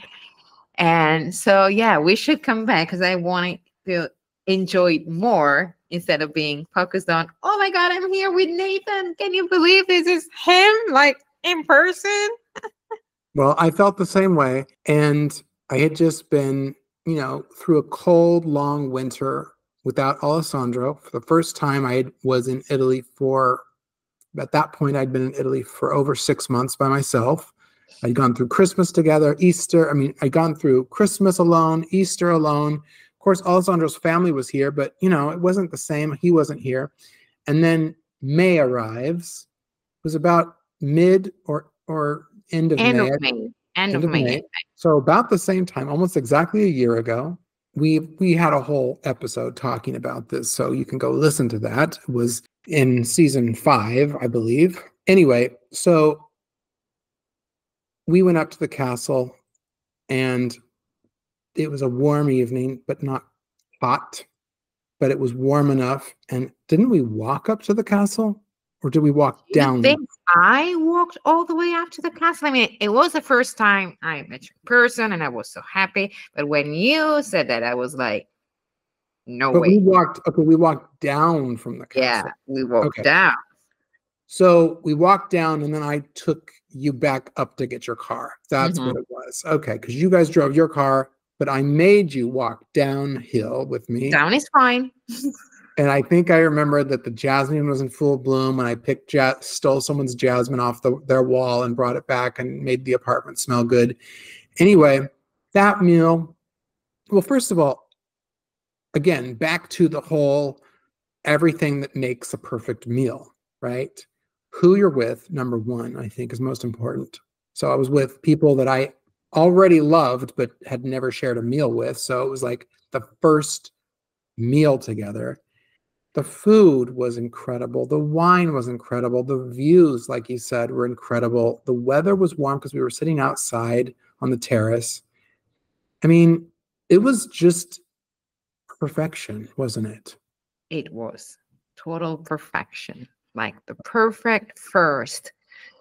S2: And so, yeah, we should come back because I wanted to enjoy it more instead of being focused on, oh my God, I'm here with Nathan. Can you believe this is him, like in person?
S1: Well, I felt the same way. And I had just been, you know, through a cold, long winter without Alessandro. For the first time, I was in Italy for, at that point, I'd been in Italy for over six months by myself. I'd gone through Christmas together, Easter. I mean, I'd gone through Christmas alone, Easter alone. Of course, Alessandro's family was here, but, you know, it wasn't the same. He wasn't here. And then May arrives. It was about mid or or end of
S2: End
S1: May.
S2: of May. End, End of, of May. May.
S1: So about the same time, almost exactly a year ago, we we had a whole episode talking about this. So you can go listen to that. It was in season five, I believe. Anyway, so we went up to the castle and it was a warm evening, but not hot, but it was warm enough. And didn't we walk up to the castle or did we walk down?
S2: You think I walked all the way up to the castle? I mean, it was the first time I met you in person and I was so happy. But when you said that, I was like, no
S1: but
S2: way.
S1: We walked, okay, we walked down from the castle.
S2: Yeah, we walked
S1: okay.
S2: down.
S1: So we walked down and then I took you back up to get your car. That's
S2: mm-hmm.
S1: what it was. Okay, because you guys drove your car, but I made you walk downhill with me.
S2: Down is fine.
S1: And I think I remember that the jasmine was in full bloom and I picked, ja- stole someone's jasmine off the, their wall and brought it back and made the apartment smell good. Anyway, that meal, well, first of all, again, back to the whole everything that makes a perfect meal, right? Who you're with, number one, I think is most important. So I was with people that I already loved, but had never shared a meal with. So it was like the first meal together. The food was incredible. The wine was incredible. The views, like you said, were incredible. The weather was warm because we were sitting outside on the terrace. I mean, it was just perfection, wasn't it?
S2: It was total perfection. Like the perfect first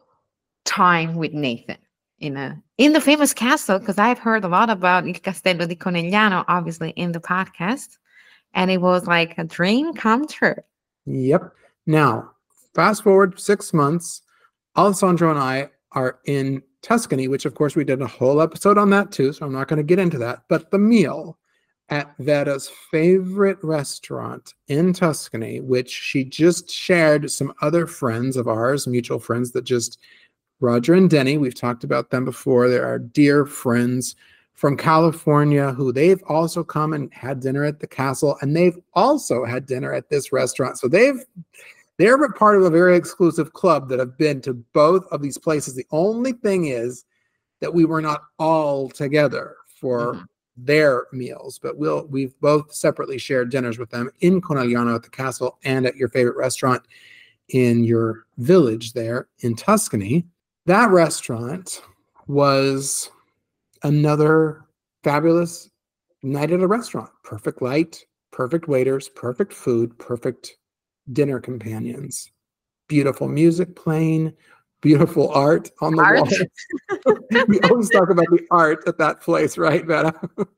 S2: time with Nathan in a in the famous castle, because I've heard a lot about Il Castello di Conegliano, obviously, in the podcast. And it was like a dream come true.
S1: Yep. Now, fast forward six months, Alessandro and I are in Tuscany, which of course we did a whole episode on that too, so I'm not going to get into that. But the meal at Vera's favorite restaurant in Tuscany, which she just shared some other friends of ours, mutual friends that just, Roger and Denny, we've talked about them before. They're our dear friends from California who they've also come and had dinner at the castle, and they've also had dinner at this restaurant. So they've, they're a part of a very exclusive club that have been to both of these places. The only thing is that we were not all together for mm-hmm. their meals, but we'll, we've both separately shared dinners with them in Conegliano at the castle and at your favorite restaurant in your village there in Tuscany. That restaurant was another fabulous night at a restaurant. Perfect light, perfect waiters, perfect food, perfect dinner companions. Beautiful music playing, beautiful art on the
S2: Art.
S1: wall. We always talk about the art at that place, right, Vera?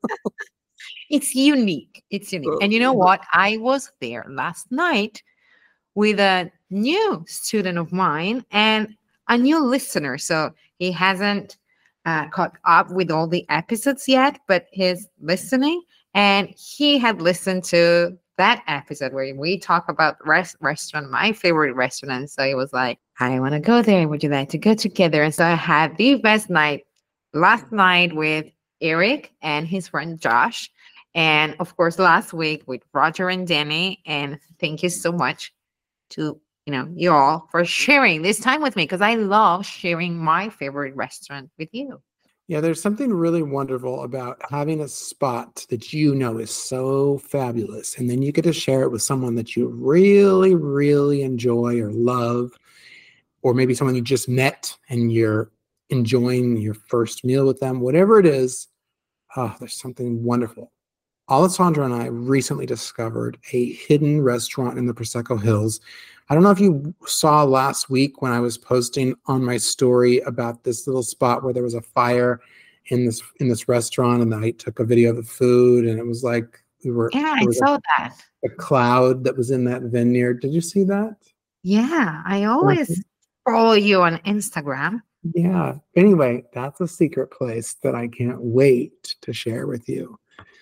S2: It's unique. It's unique. And you know what? I was there last night with a new student of mine and a new listener. So he hasn't uh, caught up with all the episodes yet, but he's listening. And he had listened to that episode where we talk about rest- restaurant, my favorite restaurant. And so he was like, I want to go there. Would you like to go together? And so I had the best night last night with Eric and his friend Josh. And of course, last week with Roger and Danny. And thank you so much to you know you all for sharing this time with me, because I love sharing my favorite restaurant with you.
S1: Yeah, there's something really wonderful about having a spot that you know is so fabulous, and then you get to share it with someone that you really, really enjoy or love, or maybe someone you just met and you're enjoying your first meal with them, whatever it is. Oh, there's something wonderful. Alessandra and I recently discovered a hidden restaurant in the Prosecco Hills. I don't know if you saw last week when I was posting on my story about this little spot where there was a fire in this in this restaurant, and I took a video of the food, and it was like we were
S2: Yeah,
S1: there
S2: I
S1: was
S2: saw
S1: a,
S2: that.
S1: a cloud that was in that vineyard. Did you see that?
S2: Yeah, I always follow you on Instagram.
S1: Yeah. Anyway, that's a secret place that I can't wait to share with you.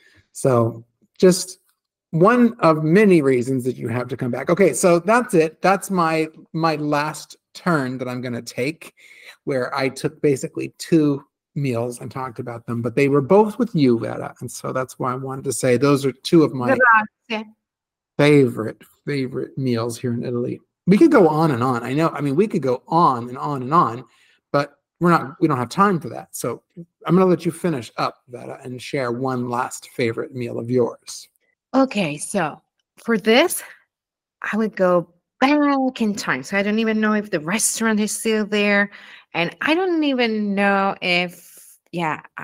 S1: So just one of many reasons that you have to come back. Okay, so that's it. That's my my last turn that I'm going to take, where I took basically two meals and talked about them, but they were both with you, Vera. And so that's why I wanted to say those are two of my
S2: Grazie.
S1: favorite, favorite meals here in Italy. We could go on and on. I know, I mean, we could go on and on and on, but we're not, we don't have time for that. So I'm going to let you finish up, Vera, and share one last favorite meal of yours.
S2: Okay, so for this, I would go back in time. So I don't even know if the restaurant is still there. And I don't even know if, yeah, I,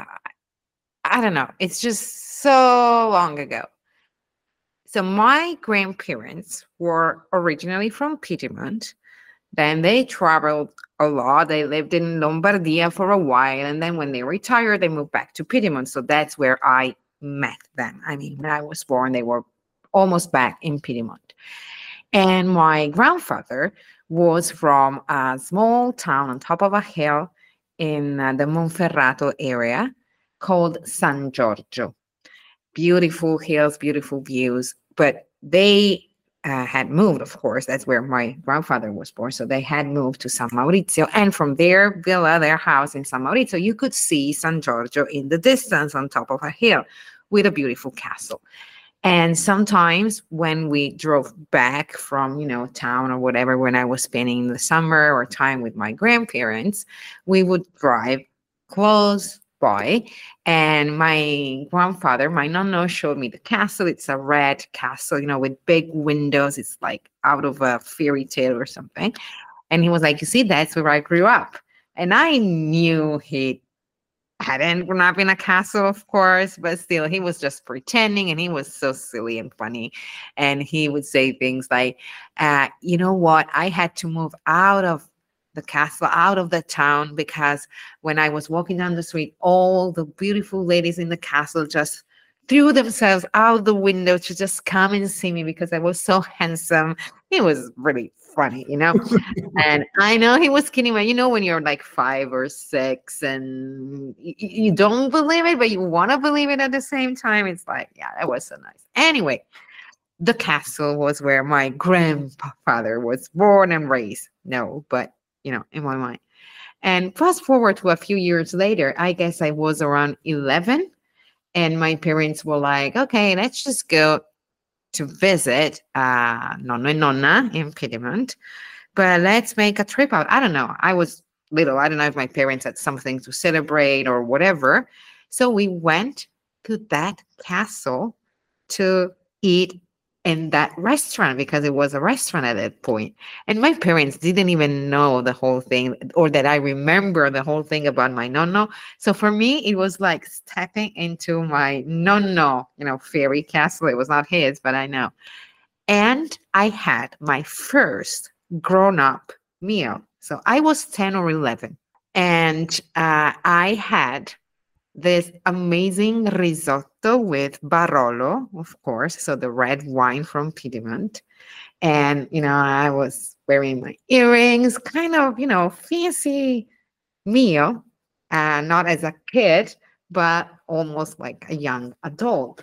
S2: I don't know. It's just so long ago. So my grandparents were originally from Piedmont. Then they traveled a lot. They lived in Lombardia for a while. And then when they retired, they moved back to Piedmont. So that's where I met them. I mean, when I was born, they were almost back in Piedmont. And my grandfather was from a small town on top of a hill in uh, the Monferrato area called San Giorgio. Beautiful hills, beautiful views. But they uh, had moved, of course. That's where my grandfather was born. So they had moved to San Maurizio. And from their villa, their house in San Maurizio, you could see San Giorgio in the distance on top of a hill with a beautiful castle. And sometimes when we drove back from, you know, town or whatever, when I was spending the summer or time with my grandparents, we would drive close by. And my grandfather, my nonno, showed me the castle. It's a red castle, you know, with big windows. It's like out of a fairy tale or something. And he was like, you see, that's where I grew up. And I knew he hadn't grown up in a castle, of course, but still, he was just pretending, and he was so silly and funny. And he would say things like, uh, you know what? I had to move out of the castle, out of the town, because when I was walking down the street, all the beautiful ladies in the castle just threw themselves out the window to just come and see me because I was so handsome. It was really funny, you know. And I know he was kidding, but you know, when you're like five or six and y- y- you don't believe it, but you want to believe it at the same time, it's like, yeah, that was so nice. Anyway, the castle was where my grandfather was born and raised. No, but you know, in my mind. And fast forward to a few years later, I guess I was around eleven. And my parents were like, okay, let's just go to visit uh, Nonno and Nonna in Piedmont, but let's make a trip out. I don't know. I was little. I don't know if my parents had something to celebrate or whatever. So we went to that castle to eat in that restaurant because it was a restaurant at that point. And my parents didn't even know the whole thing or that I remember the whole thing about my nonno. So for me, it was like stepping into my nonno, you know, fairy castle. It was not his, but I know. And I had my first grown up meal. So I was ten or eleven. And uh, I had this amazing risotto with Barolo, of course, so the red wine from Piedmont. And, you know, I was wearing my earrings, kind of, you know, fancy meal, uh, not as a kid, but almost like a young adult.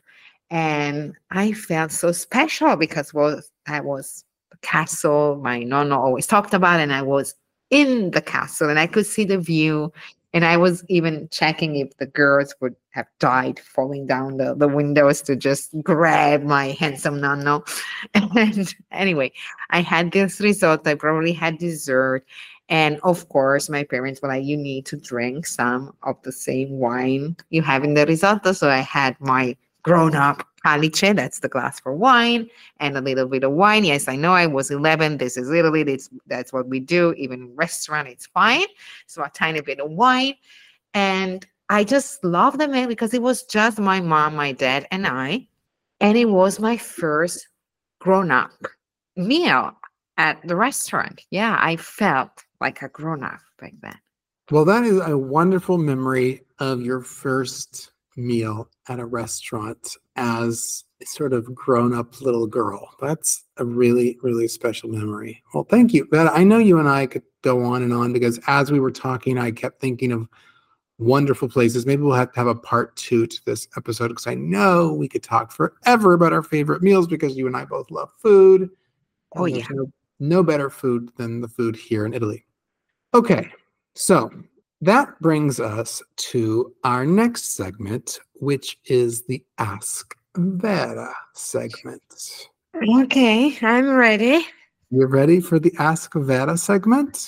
S2: And I felt so special because was I was the castle my nonna always talked about, and I was in the castle and I could see the view. And I was even checking if the girls would have died falling down the, the windows to just grab my handsome nonno. And anyway, I had this risotto. I probably had dessert. And of course, my parents were like, you need to drink some of the same wine you have in the risotto. So I had my grown-up calice, that's the glass for wine, and a little bit of wine. Yes, I know I was eleven. This is Italy. That's, that's what we do. Even in restaurant, it's fine. So a tiny bit of wine. And I just love the meal because it was just my mom, my dad, and I. And it was my first grown-up meal at the restaurant. Yeah, I felt like a grown-up back then.
S1: Well, that is a wonderful memory of your first meal at a restaurant as a sort of grown-up little girl. That's a really, really special memory. Well, thank you. But I know you and I could go on and on because as we were talking, I kept thinking of wonderful places. Maybe we'll have to have a part two to this episode because I know we could talk forever about our favorite meals because you and I both love food.
S2: Oh, yeah.
S1: No, no better food than the food here in Italy. Okay, so that brings us to our next segment, which is the Ask Vera segment.
S2: Okay, I'm ready.
S1: You're ready for the Ask Vera segment?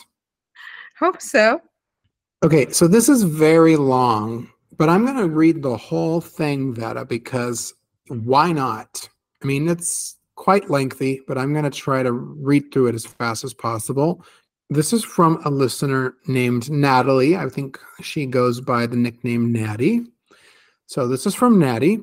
S2: Hope so.
S1: Okay, so this is very long, but I'm going to read the whole thing, Vera, because why not? I mean, it's quite lengthy, but I'm going to try to read through it as fast as possible. This is from a listener named Natalie. I think she goes by the nickname Natty. So this is from Natty,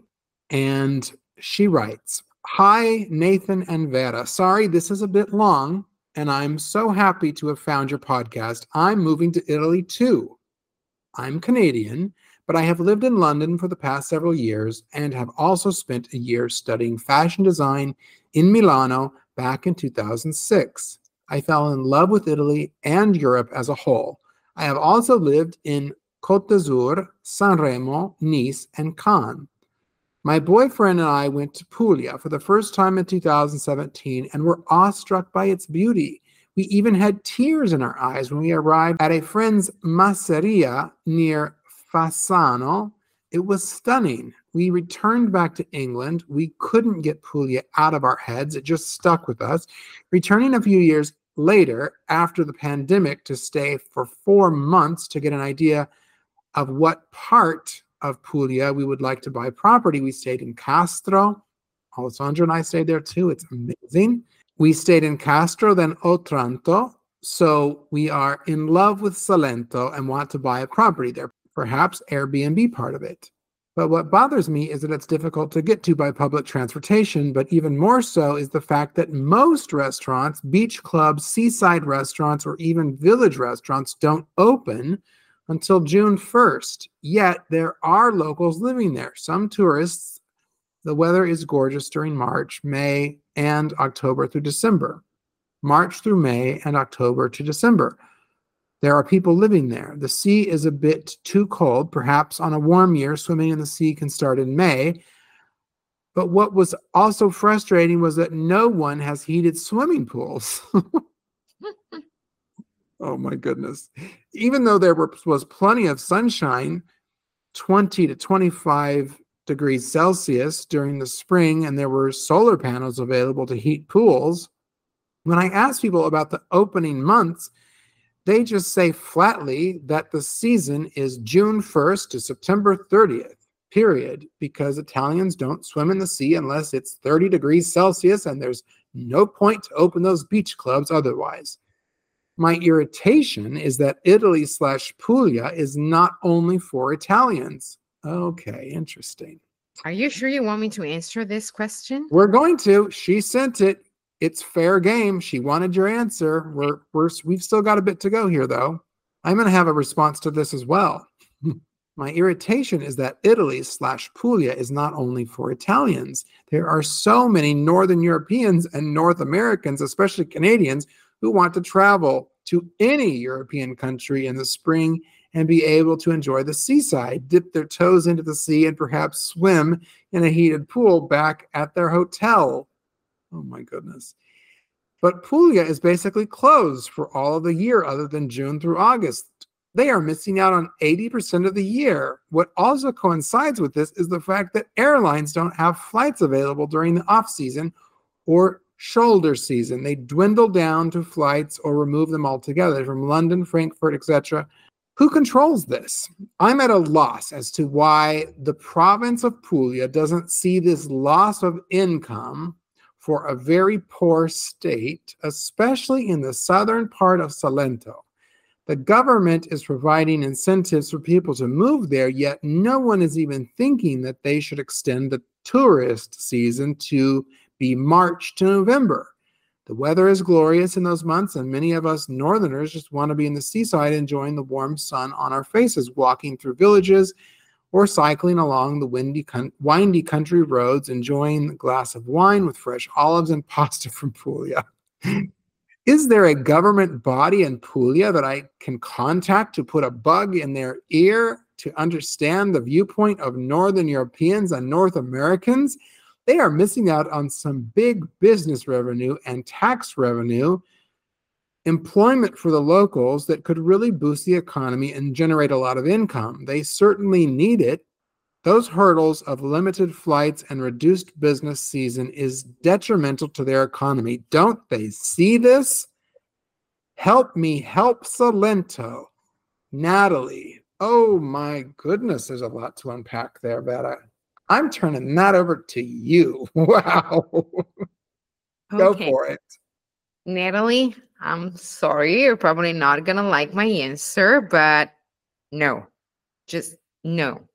S1: and she writes, "Hi, Nathan and Vera. Sorry, this is a bit long, and I'm so happy to have found your podcast. I'm moving to Italy too. I'm Canadian, but I have lived in London for the past several years and have also spent a year studying fashion design in Milano back in two thousand six. I fell in love with Italy and Europe as a whole. I have also lived in Côte d'Azur, Sanremo, Nice, and Cannes. My boyfriend and I went to Puglia for the first time in two thousand seventeen and were awestruck by its beauty. We even had tears in our eyes when we arrived at a friend's masseria near Fasano. It was stunning. We returned back to England. We couldn't get Puglia out of our heads. It just stuck with us. Returning a few years later after the pandemic to stay for four months to get an idea of what part of Puglia we would like to buy property. We stayed in Castro. Alessandro and I stayed there too. It's amazing. We stayed in Castro, then Otranto. So we are in love with Salento and want to buy a property there, perhaps Airbnb part of it. But what bothers me is that it's difficult to get to by public transportation, but even more so is the fact that most restaurants, beach clubs, seaside restaurants, or even village restaurants don't open until June first. Yet there are locals living there. Some tourists. The weather is gorgeous during March, May, and October through December. March through May and October to December. There are people living there. The sea is a bit too cold. Perhaps on a warm year, swimming in the sea can start in May. But what was also frustrating was that no one has heated swimming pools. Oh my goodness. Even though there were, was plenty of sunshine, twenty to twenty-five degrees Celsius during the spring, and there were solar panels available to heat pools, when I asked people about the opening months, they just say flatly that the season is June first to September thirtieth. period, because Italians don't swim in the sea unless it's thirty degrees Celsius, and there's no point to open those beach clubs otherwise. My irritation is that Italy slash Puglia is not only for Italians. Okay, interesting.
S2: Are you sure you want me to answer this question?
S1: We're going to. She sent it. It's fair game. She wanted your answer. We're, we're, we've still got a bit to go here, though. I'm going to have a response to this as well. My irritation is that Italy slash Puglia is not only for Italians. There are so many Northern Europeans and North Americans, especially Canadians, who want to travel to any European country in the spring and be able to enjoy the seaside, dip their toes into the sea, and perhaps swim in a heated pool back at their hotel. Oh my goodness. But Puglia is basically closed for all of the year other than June through August. They are missing out on eighty percent of the year. What also coincides with this is the fact that airlines don't have flights available during the off-season or shoulder season. They dwindle down to flights or remove them altogether from London, Frankfurt, et cetera. Who controls this? I'm at a loss as to why the province of Puglia doesn't see this loss of income for a very poor state, especially in the southern part of Salento. The government is providing incentives for people to move there, yet no one is even thinking that they should extend the tourist season to be March to November. The weather is glorious in those months, and many of us northerners just want to be in the seaside enjoying the warm sun on our faces, walking through villages or cycling along the windy, windy country roads, enjoying a glass of wine with fresh olives and pasta from Puglia. Is there a government body in Puglia that I can contact to put a bug in their ear to understand the viewpoint of Northern Europeans and North Americans? They are missing out on some big business revenue and tax revenue, employment for the locals that could really boost the economy and generate a lot of income. They certainly need it. Those hurdles of limited flights and reduced business season is detrimental to their economy. Don't they see this? Help me help Salento. Natalie. Oh my goodness, there's a lot to unpack there, Betta. I'm turning that over to you. Wow. Go
S2: Okay.
S1: for it.
S2: Natalie, I'm sorry. You're probably not going to like my answer, but no. Just no.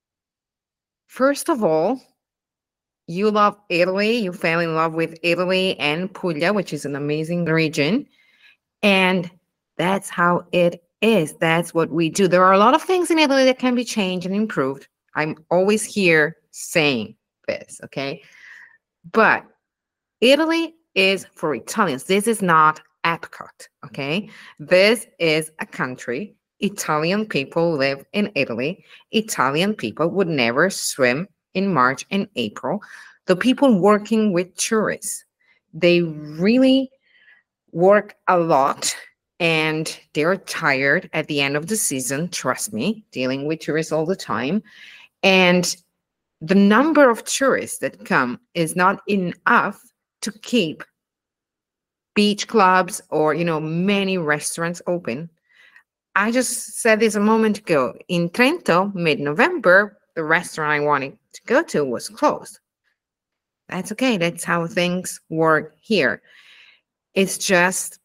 S2: First of all, you love Italy. You fell in love with Italy and Puglia, which is an amazing region. And that's how it is. That's what we do. There are a lot of things in Italy that can be changed and improved. I'm always here saying this, okay? But Italy is for Italians. This is not Epcot, okay? This is a country. Italian people live in Italy. Italian people would never swim in March and April. The people working with tourists, they really work a lot and they're tired at the end of the season, trust me, dealing with tourists all the time. And the number of tourists that come is not enough to keep beach clubs or, you know, many restaurants open. I just said this a moment ago. In Trento, mid-November, the restaurant I wanted to go to was closed. That's okay. That's how things work here. It's just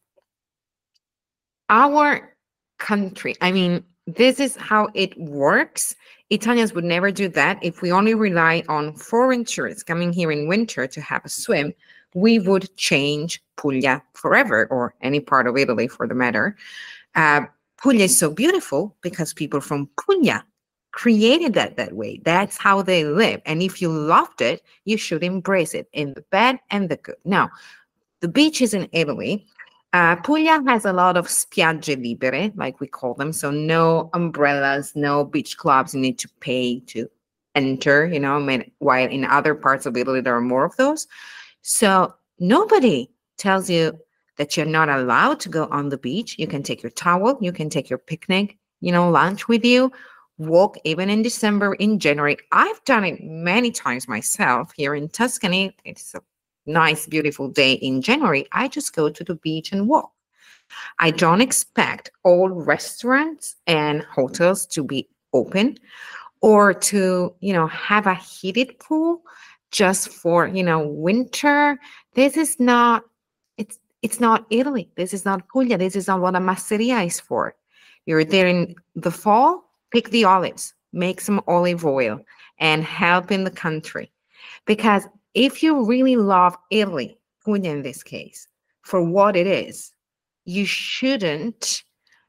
S2: our country. I mean, this is how it works. Italians would never do that. If we only rely on foreign tourists coming here in winter to have a swim, we would change Puglia forever, or any part of Italy for the matter. Uh, Puglia is so beautiful because people from Puglia created that that way. That's how they live. And if you loved it, you should embrace it in the bad and the good. Now, the beaches in Italy, uh, Puglia has a lot of spiagge libere, like we call them. So no umbrellas, no beach clubs you need to pay to enter, you know, while in other parts of Italy, there are more of those. So nobody tells you that you're not allowed to go on the beach. You can take your towel, you can take your picnic, you know, lunch with you, walk even in December, in January. I've done it many times myself here in Tuscany. It's a nice, beautiful day in January. I just go to the beach and walk. I don't expect all restaurants and hotels to be open. or to, you know, have a heated pool just for, you know, winter. This is not, it's it's not Italy. This is not Puglia. This is not what a masseria is for. You're there in the fall, pick the olives, make some olive oil, and help in the country. Because if you really love Italy, Puglia in this case, for what it is, you shouldn't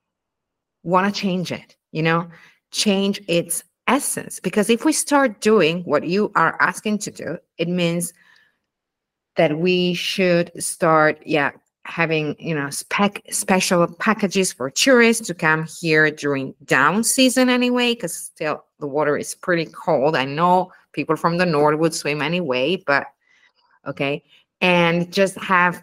S2: want to change it, you know, change its essence. Because if we start doing what you are asking to do, it means that we should start, yeah, having, you know, spec special packages for tourists to come here during down season anyway, because still the water is pretty cold. I know people from the north would swim anyway, but okay. And just have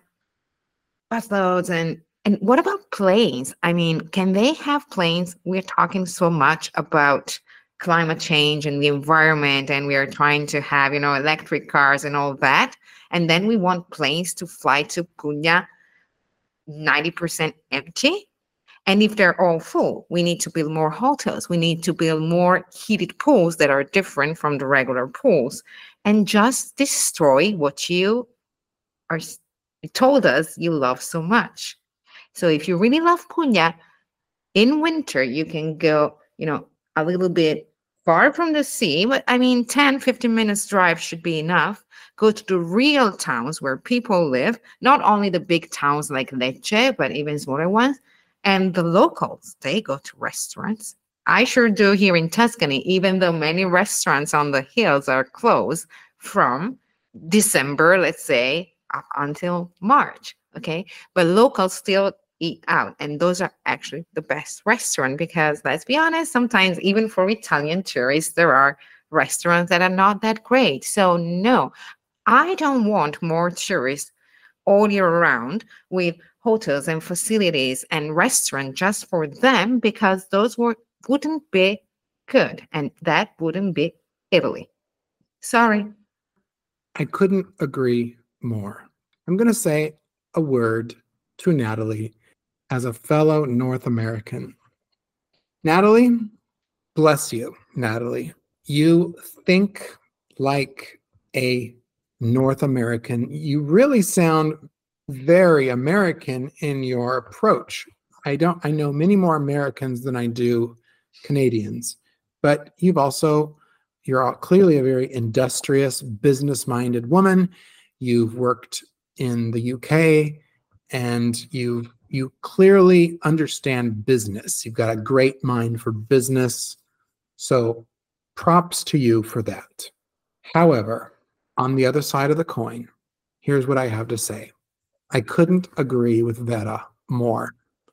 S2: busloads and and what about planes? I mean, can they have planes? We're talking so much about climate change and the environment, and we are trying to have, you know, electric cars and all that. And then we want planes to fly to Puglia ninety percent empty. And if they're all full, we need to build more hotels. We need to build more heated pools that are different from the regular pools, and just destroy what you are you told us you love so much. So if you really love Puglia, in winter, you can go, you know, a little bit far from the sea, but I mean, ten, fifteen minutes drive should be enough. Go to the real towns where people live, not only the big towns like Lecce, but even smaller ones. And the locals, they go to restaurants. I sure do here in Tuscany, even though many restaurants on the hills are closed from December, let's say, up until March. Okay. But locals still eat out, and those are actually the best restaurant, because let's be honest, sometimes even for Italian tourists there are restaurants that are not that great. So no, I don't want more tourists all year round with hotels and facilities and restaurants just for them, because those were, wouldn't be good, and that wouldn't be Italy. Sorry.
S1: I couldn't agree more. I'm going to say a word to Natalie as a fellow North American. Natalie, bless you, Natalie. You think like a North American. You really sound very American in your approach. I don't, I know many more Americans than I do Canadians, but you've also, you're clearly a very industrious, business-minded woman. You've worked in the U K, and you you clearly understand business. You've got a great mind for business. So props to you for that. However, on the other side of the coin, here's what I have to say. I couldn't agree with Vera more.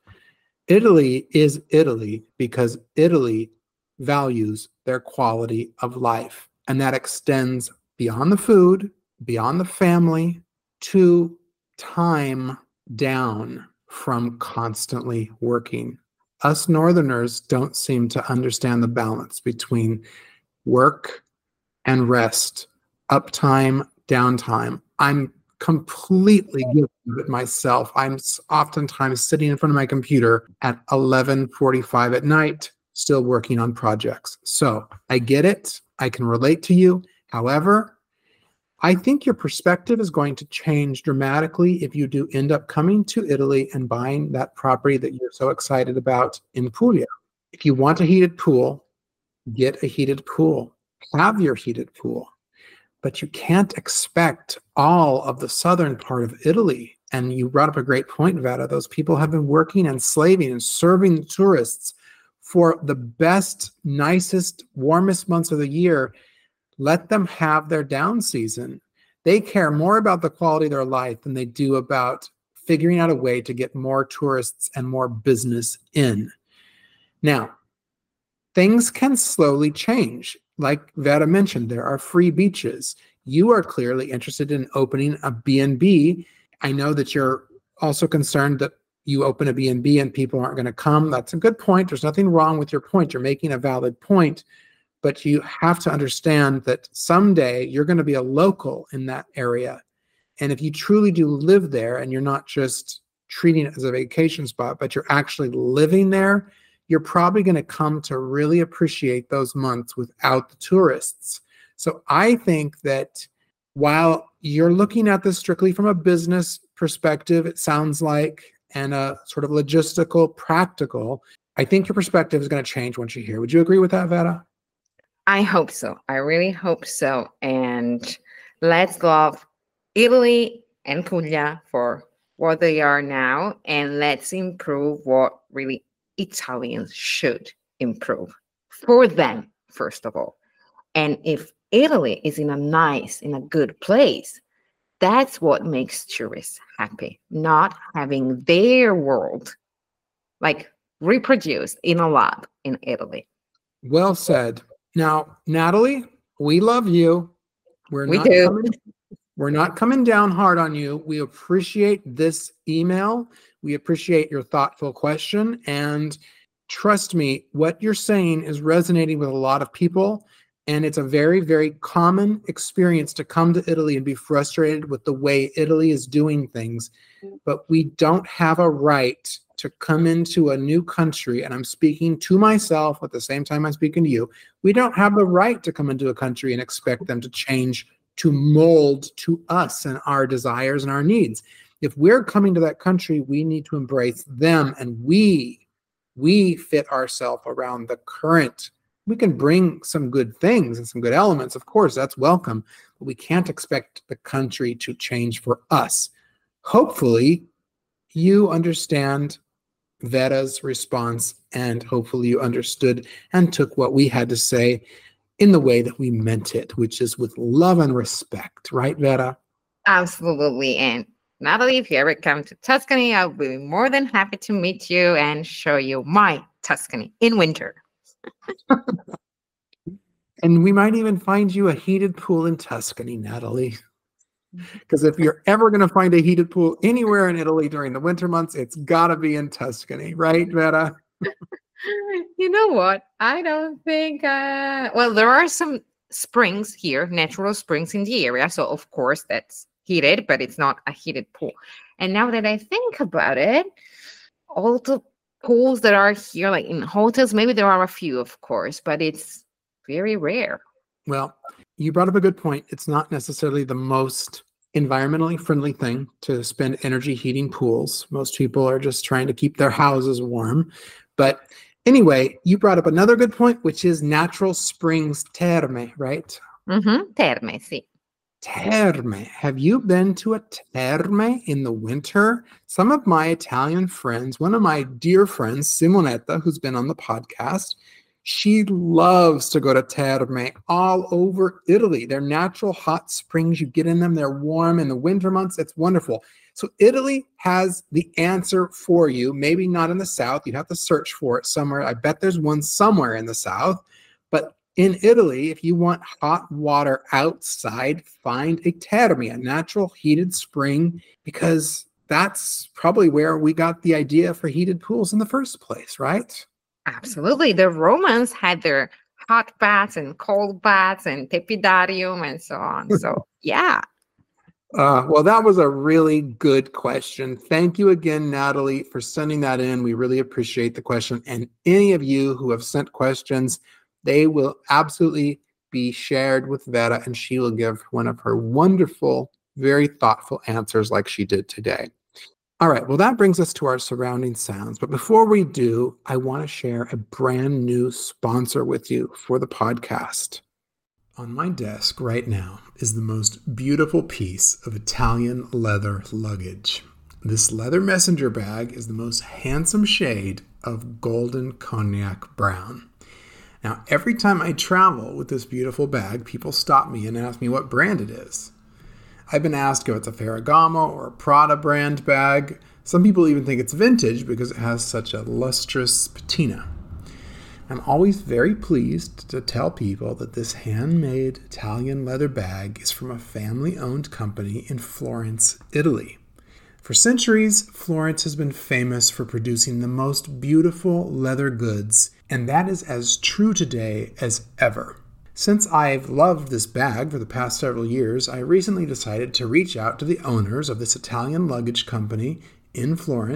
S1: Italy is Italy because Italy values their quality of life, and that extends beyond the food, beyond the family, to time down from constantly working. Us Northerners don't seem to understand the balance between work and rest, uptime, downtime. I'm completely guilty of it myself. I'm oftentimes sitting in front of my computer at eleven forty-five at night, still working on projects. So I get it. I can relate to you. However, I think your perspective is going to change dramatically if you do end up coming to Italy and buying that property that you're so excited about in Puglia. If you want a heated pool, get a heated pool. Have your heated pool. But you can't expect all of the southern part of Italy. And you brought up a great point, Vera. Those people have been working and slaving and serving tourists for the best, nicest, warmest months of the year. Let them have their down season. They care more about the quality of their life than they do about figuring out a way to get more tourists and more business in. Now, things can slowly change. Like Vera mentioned, there are free beaches. You are clearly interested in opening a B and B. I know that you're also concerned that you open a B and B and people aren't going to come. That's a good point. There's nothing wrong with your point. You're making a valid point. But you have to understand that someday you're going to be a local in that area. And if you truly do live there and you're not just treating it as a vacation spot, but you're actually living there, you're probably going to come to really appreciate those months without the tourists. So I think that while you're looking at this strictly from a business perspective, it sounds like, and a sort of logistical, practical, I think your perspective is going to change once you're here. Would you agree with that, Vera?
S2: I hope so. I really hope so. And let's love Italy and Puglia for what they are now, and let's improve what really Italians should improve for them, first of all. And if Italy is in a nice, in a good place, that's what makes tourists happy, not having their world like reproduced in a lab in Italy.
S1: Well said. Now, Natalie, we love you. We're
S2: We
S1: not
S2: do.
S1: coming, we're not coming down hard on you. We appreciate this email. We appreciate your thoughtful question. And trust me, what you're saying is resonating with a lot of people. And it's a very, very common experience to come to Italy and be frustrated with the way Italy is doing things. But we don't have a right to come into a new country, and I'm speaking to myself at the same time I'm speaking to you. We don't have the right to come into a country and expect them to change, to mold to us and our desires and our needs. If we're coming to that country, we need to embrace them, and we, we fit ourselves around the current. We can bring some good things and some good elements. Of course, that's welcome, but we can't expect the country to change for us. Hopefully, you understand Vera's response, and hopefully you understood and took what we had to say in the way that we meant it, which is with love and respect. Right, Vera?
S2: Absolutely. And Natalie, if you ever come to Tuscany, I'll be more than happy to meet you and show you my Tuscany in winter.
S1: And we might even find you a heated pool in Tuscany, Natalie. Because if you're ever going to find a heated pool anywhere in Italy during the winter months, it's got to be in Tuscany, right, Vera?
S2: You know what? I don't think, uh, well, there are some springs here, natural springs in the area. So, of course, that's heated, but it's not a heated pool. And now that I think about it, all the pools that are here, like in hotels, maybe there are a few, of course, but it's very rare.
S1: Well, you brought up a good point. It's not necessarily the most environmentally friendly thing to spend energy heating pools. Most people are just trying to keep their houses warm. But anyway, you brought up another good point, which is natural springs, terme, right?
S2: Mm-hmm. Terme, sì.
S1: Terme. Have you been to a terme in the winter? Some of my Italian friends, one of my dear friends, Simonetta, who's been on the podcast, she loves to go to terme all over Italy. They're natural hot springs. You get in them. They're warm in the winter months. It's wonderful. So Italy has the answer for you. Maybe not in the south. You'd have to search for it somewhere. I bet there's one somewhere in the south. But in Italy, if you want hot water outside, find a terme, a natural heated spring, because that's probably where we got the idea for heated pools in the first place, right?
S2: Absolutely. The Romans had their hot baths and cold baths and tepidarium and so on. So, yeah.
S1: Uh, well, that was a really good question. Thank you again, Natalie, for sending that in. We really appreciate the question. And any of you who have sent questions, they will absolutely be shared with Vera, and she will give one of her wonderful, very thoughtful answers like she did today. All right, well, that brings us to our surrounding sounds. But before we do, I want to share a brand new sponsor with you for the podcast. On my desk right now is the most beautiful piece of Italian leather luggage. This leather messenger bag is the most handsome shade of golden cognac brown. Now, every time I travel with this beautiful bag, people stop me and ask me what brand it is. I've been asked if it's a Ferragamo or a Prada brand bag. Some people even think it's vintage because it has such a lustrous patina. I'm always very pleased to tell people that this handmade Italian leather bag is from a family-owned company in Florence, Italy. For centuries, Florence has been famous for producing the most beautiful leather goods, and that is as true today as ever. Since I've loved this bag for the past several years, I recently decided to reach out to the owners of this Italian luggage company in Florence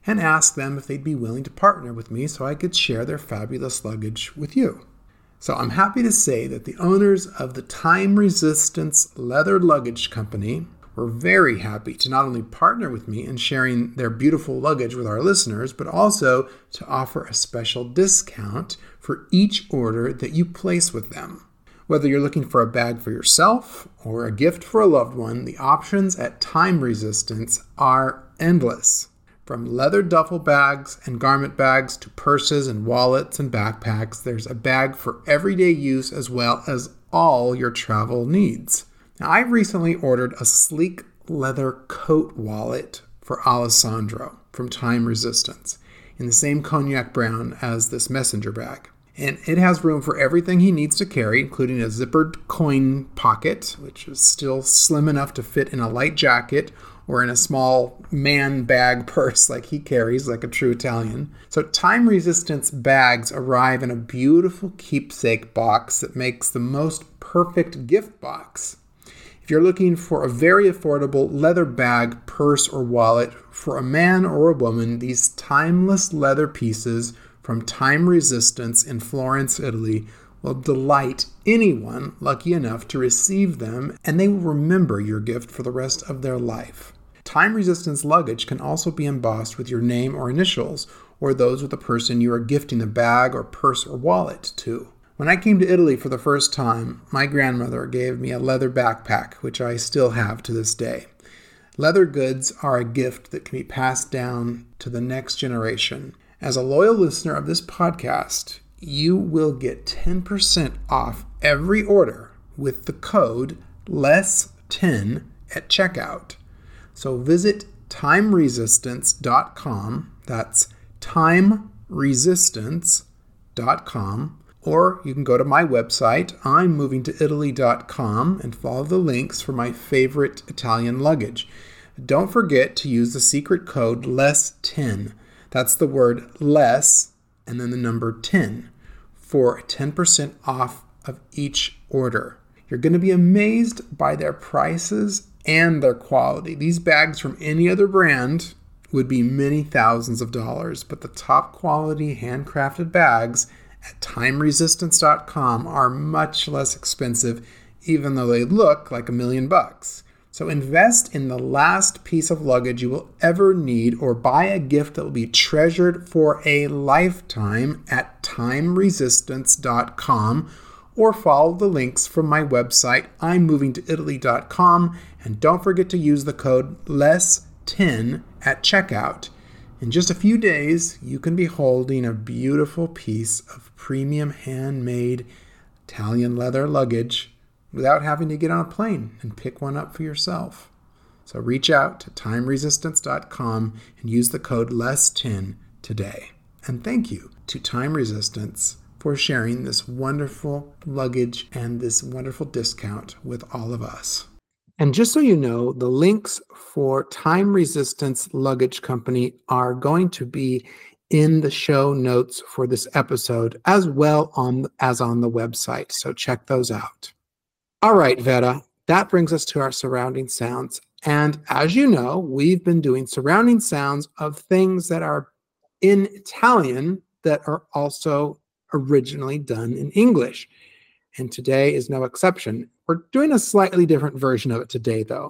S1: and asked them if they'd be willing to partner with me so I could share their fabulous luggage with you. So I'm happy to say that the owners of the Time Resistance Leather Luggage Company were very happy to not only partner with me in sharing their beautiful luggage with our listeners, but also to offer a special discount for each order that you place with them. Whether you're looking for a bag for yourself or a gift for a loved one, the options at Time Resistance are endless. From leather duffel bags and garment bags to purses and wallets and backpacks, there's a bag for everyday use as well as all your travel needs. Now, I recently ordered a sleek leather coat wallet for Alessandro from Time Resistance in the same cognac brown as this messenger bag. And it has room for everything he needs to carry, including a zippered coin pocket, which is still slim enough to fit in a light jacket or in a small man bag purse like he carries, like a true Italian. So Time Resistance bags arrive in a beautiful keepsake box that makes the most perfect gift box. If you're looking for a very affordable leather bag, purse, or wallet for a man or a woman, these timeless leather pieces from Time Resistance in Florence, Italy, will delight anyone lucky enough to receive them, and they will remember your gift for the rest of their life. Time Resistance luggage can also be embossed with your name or initials, or those of the person you are gifting the bag or purse or wallet to. When I came to Italy for the first time, my grandmother gave me a leather backpack, which I still have to this day. Leather goods are a gift that can be passed down to the next generation. As a loyal listener of this podcast, you will get ten percent off every order with the code less ten at checkout. So visit time resistance dot com, that's time resistance dot com, or you can go to my website, I'm moving to italy dot com, and follow the links for my favorite Italian luggage. Don't forget to use the secret code less ten. That's the word less and then the number ten for ten percent off of each order. You're going to be amazed by their prices and their quality. These bags from any other brand would be many thousands of dollars, but the top quality handcrafted bags at time resistance dot com are much less expensive, even though they look like a million bucks. So invest in the last piece of luggage you will ever need, or buy a gift that will be treasured for a lifetime at time resistance dot com, or follow the links from my website, I'm moving to italy dot com, and don't forget to use the code less ten at checkout. In just a few days, you can be holding a beautiful piece of premium handmade Italian leather luggage without having to get on a plane and pick one up for yourself. So reach out to time resistance dot com and use the code less ten today. And thank you to Time Resistance for sharing this wonderful luggage and this wonderful discount with all of us. And just so you know, the links for Time Resistance Luggage Company are going to be in the show notes for this episode, as well on as on the website. So check those out. All right, Vera, that brings us to our surrounding sounds. And as you know, we've been doing surrounding sounds of things that are in Italian that are also originally done in English. And today is no exception. We're doing a slightly different version of it today, though.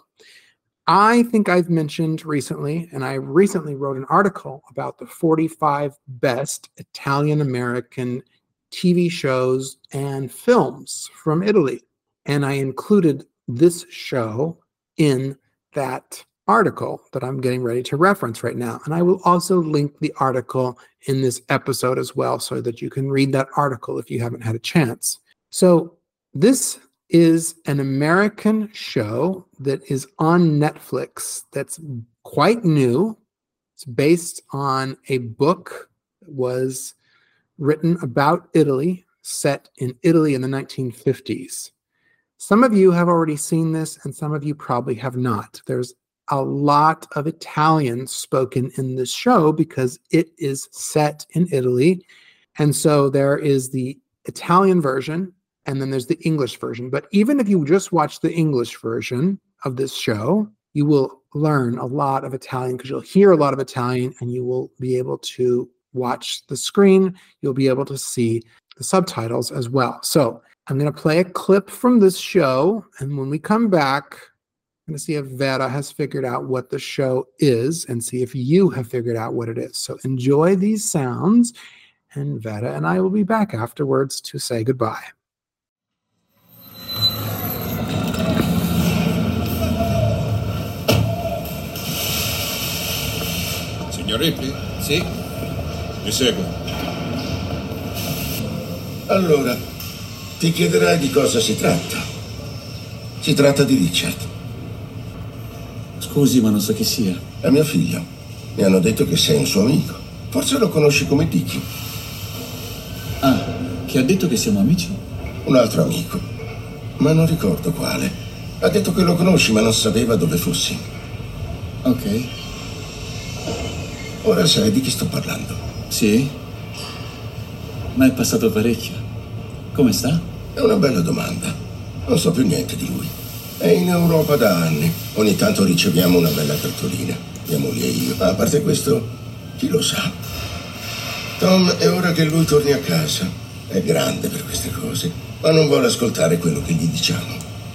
S1: I think I've mentioned recently, and I recently wrote an article about the forty-five best Italian-American T V shows and films from Italy. And I included this show in that article that I'm getting ready to reference right now. And I will also link the article in this episode as well, so that you can read that article if you haven't had a chance. So this is an American show that is on Netflix that's quite new. It's based on a book that was written about Italy, set in Italy in the nineteen fifties. Some of you have already seen this, and some of you probably have not. There's a lot of Italian spoken in this show because it is set in Italy. And so there is the Italian version, and then there's the English version. But even if you just watch the English version of this show, you will learn a lot of Italian because you'll hear a lot of Italian and you will be able to watch the screen. You'll be able to see the subtitles as well. So I'm going to play a clip from this show. And when we come back, I'm going to see if Vera has figured out what the show is and see if you have figured out what it is. So enjoy these sounds, and Vera and I will be back afterwards to say goodbye.
S3: Signor Ripley? Sì? Mi segue.
S4: Allora, ti chiederai di cosa si tratta. Si tratta di Richard.
S5: Scusi, ma non so chi sia.
S4: È mio figlio. Mi hanno detto che sei un suo amico. Forse lo conosci come Dicky.
S5: Ah, che ha detto che siamo amici?
S4: Un altro amico, ma non ricordo quale. Ha detto che lo conosci, ma non sapeva dove fossi.
S5: Ok.
S4: Ora sai di chi sto parlando.
S5: Sì? Ma è passato parecchio. Come sta?
S4: È una bella domanda. Non so più niente di lui. È in Europa da anni. Ogni tanto riceviamo una bella cartolina, mia moglie e io. Ma a parte questo, chi lo sa? Tom, è ora che lui torni a casa. È grande per queste cose, ma non vuole ascoltare quello che gli diciamo.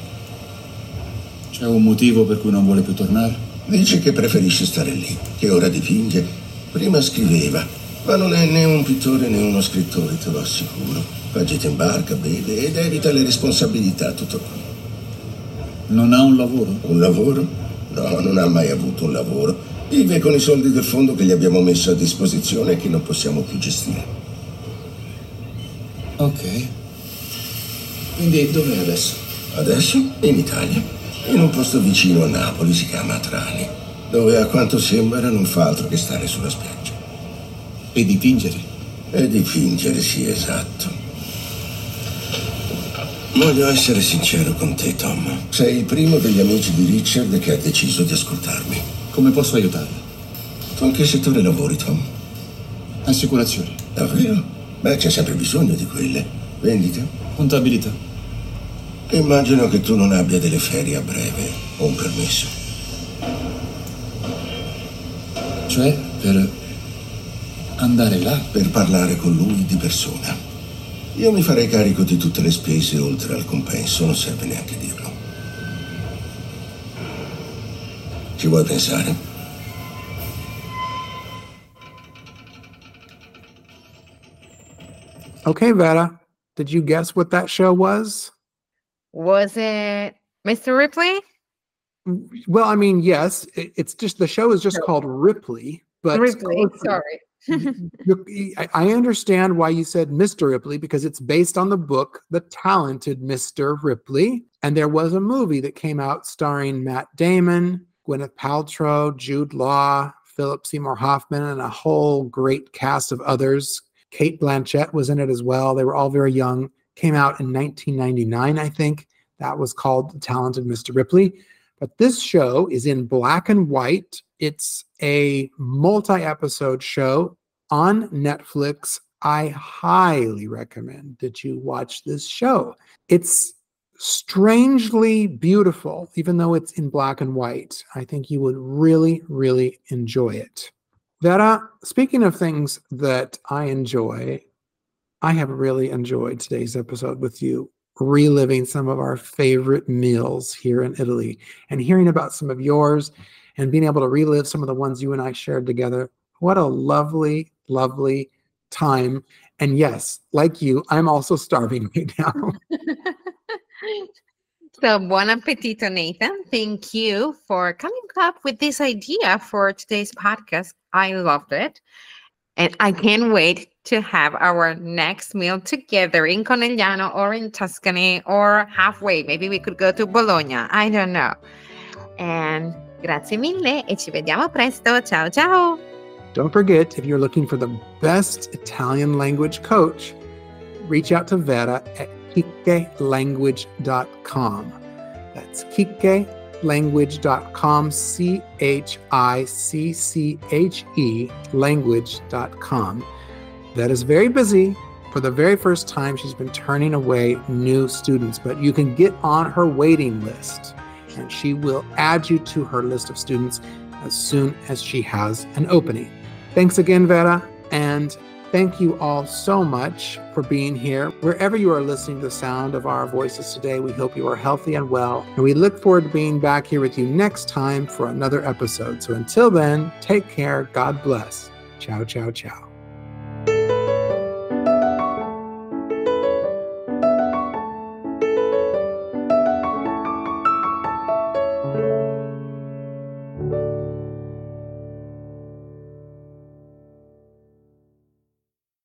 S5: C'è un motivo per cui non vuole più tornare?
S4: Dice che preferisce stare lì, che ora dipinge. Prima scriveva, ma non è né un pittore né uno scrittore, te lo assicuro. Fa gite in barca, beve ed evita le responsabilità, tutto qui.
S5: Non ha un lavoro?
S4: Un lavoro? No, non ha mai avuto un lavoro. Vive con i soldi del fondo che gli abbiamo messo a disposizione e che non possiamo più gestire.
S5: Ok. Quindi dov'è adesso?
S4: Adesso? In Italia. In un posto vicino a Napoli, si chiama Trani, dove a quanto sembra non fa altro che stare sulla spiaggia.
S5: E dipingere?
S4: E dipingere, sì, esatto. Voglio essere sincero con te, Tom. Sei il primo degli amici di Richard che ha deciso di ascoltarmi.
S5: Come posso aiutarla?
S4: Tu in che settore lavori, Tom?
S5: Assicurazioni.
S4: Davvero? Beh, c'è sempre bisogno di quelle. Vendite?
S5: Contabilità.
S4: Immagino che tu non abbia delle ferie a breve o un permesso.
S5: Cioè, per andare là?
S4: Per parlare con lui di persona. Io mi farei carico di tutte le spese oltre al compenso, non serve neanche dirlo. Ci vuoi pensare?
S1: Okay, Vera, did you guess what that show was?
S2: Was it Mister Ripley?
S1: Well, I mean, yes, it, it's just the show is just
S2: No.
S1: called Ripley, but
S2: Ripley, sorry.
S1: You- I I understand why you said Mister Ripley because it's based on the book The Talented Mister Ripley. And there was a movie that came out starring Matt Damon, Gwyneth Paltrow, Jude Law, Philip Seymour Hoffman, and a whole great cast of others. Kate Blanchett was in it as well. They were all very young. Came out in nineteen ninety-nine, I think. That was called The Talented Mister Ripley. But this show is in black and white. It's a multi-episode show on Netflix. I highly recommend that you watch this show. It's strangely beautiful, even though it's in black and white. I think you would really, really enjoy it. Vera, speaking of things that I enjoy, I have really enjoyed today's episode with you, reliving some of our favorite meals here in Italy and hearing about some of yours and being able to relive some of the ones you and I shared together. What a lovely, lovely time. And yes, like you, I'm also starving right now.
S2: So, buon appetito, Nathan. Thank you for coming up with this idea for today's podcast. I loved it. And I can't wait to have our next meal together in Conegliano or in Tuscany or halfway. Maybe we could go to Bologna. I don't know. And grazie mille e ci vediamo presto. Ciao, ciao.
S1: Don't forget, if you're looking for the best Italian language coach, reach out to Vera at kike language dot com. That's kike language dot com, C H I C C H E, language dot com. That is very busy. For the very first time, she's been turning away new students, but you can get on her waiting list. and she will add you to her list of students as soon as she has an opening. Thanks again, Vera, and thank you all so much for being here. Wherever you are listening to the sound of our voices today, we hope you are healthy and well, and we look forward to being back here with you next time for another episode. So until then, take care, God bless. Ciao, ciao, ciao.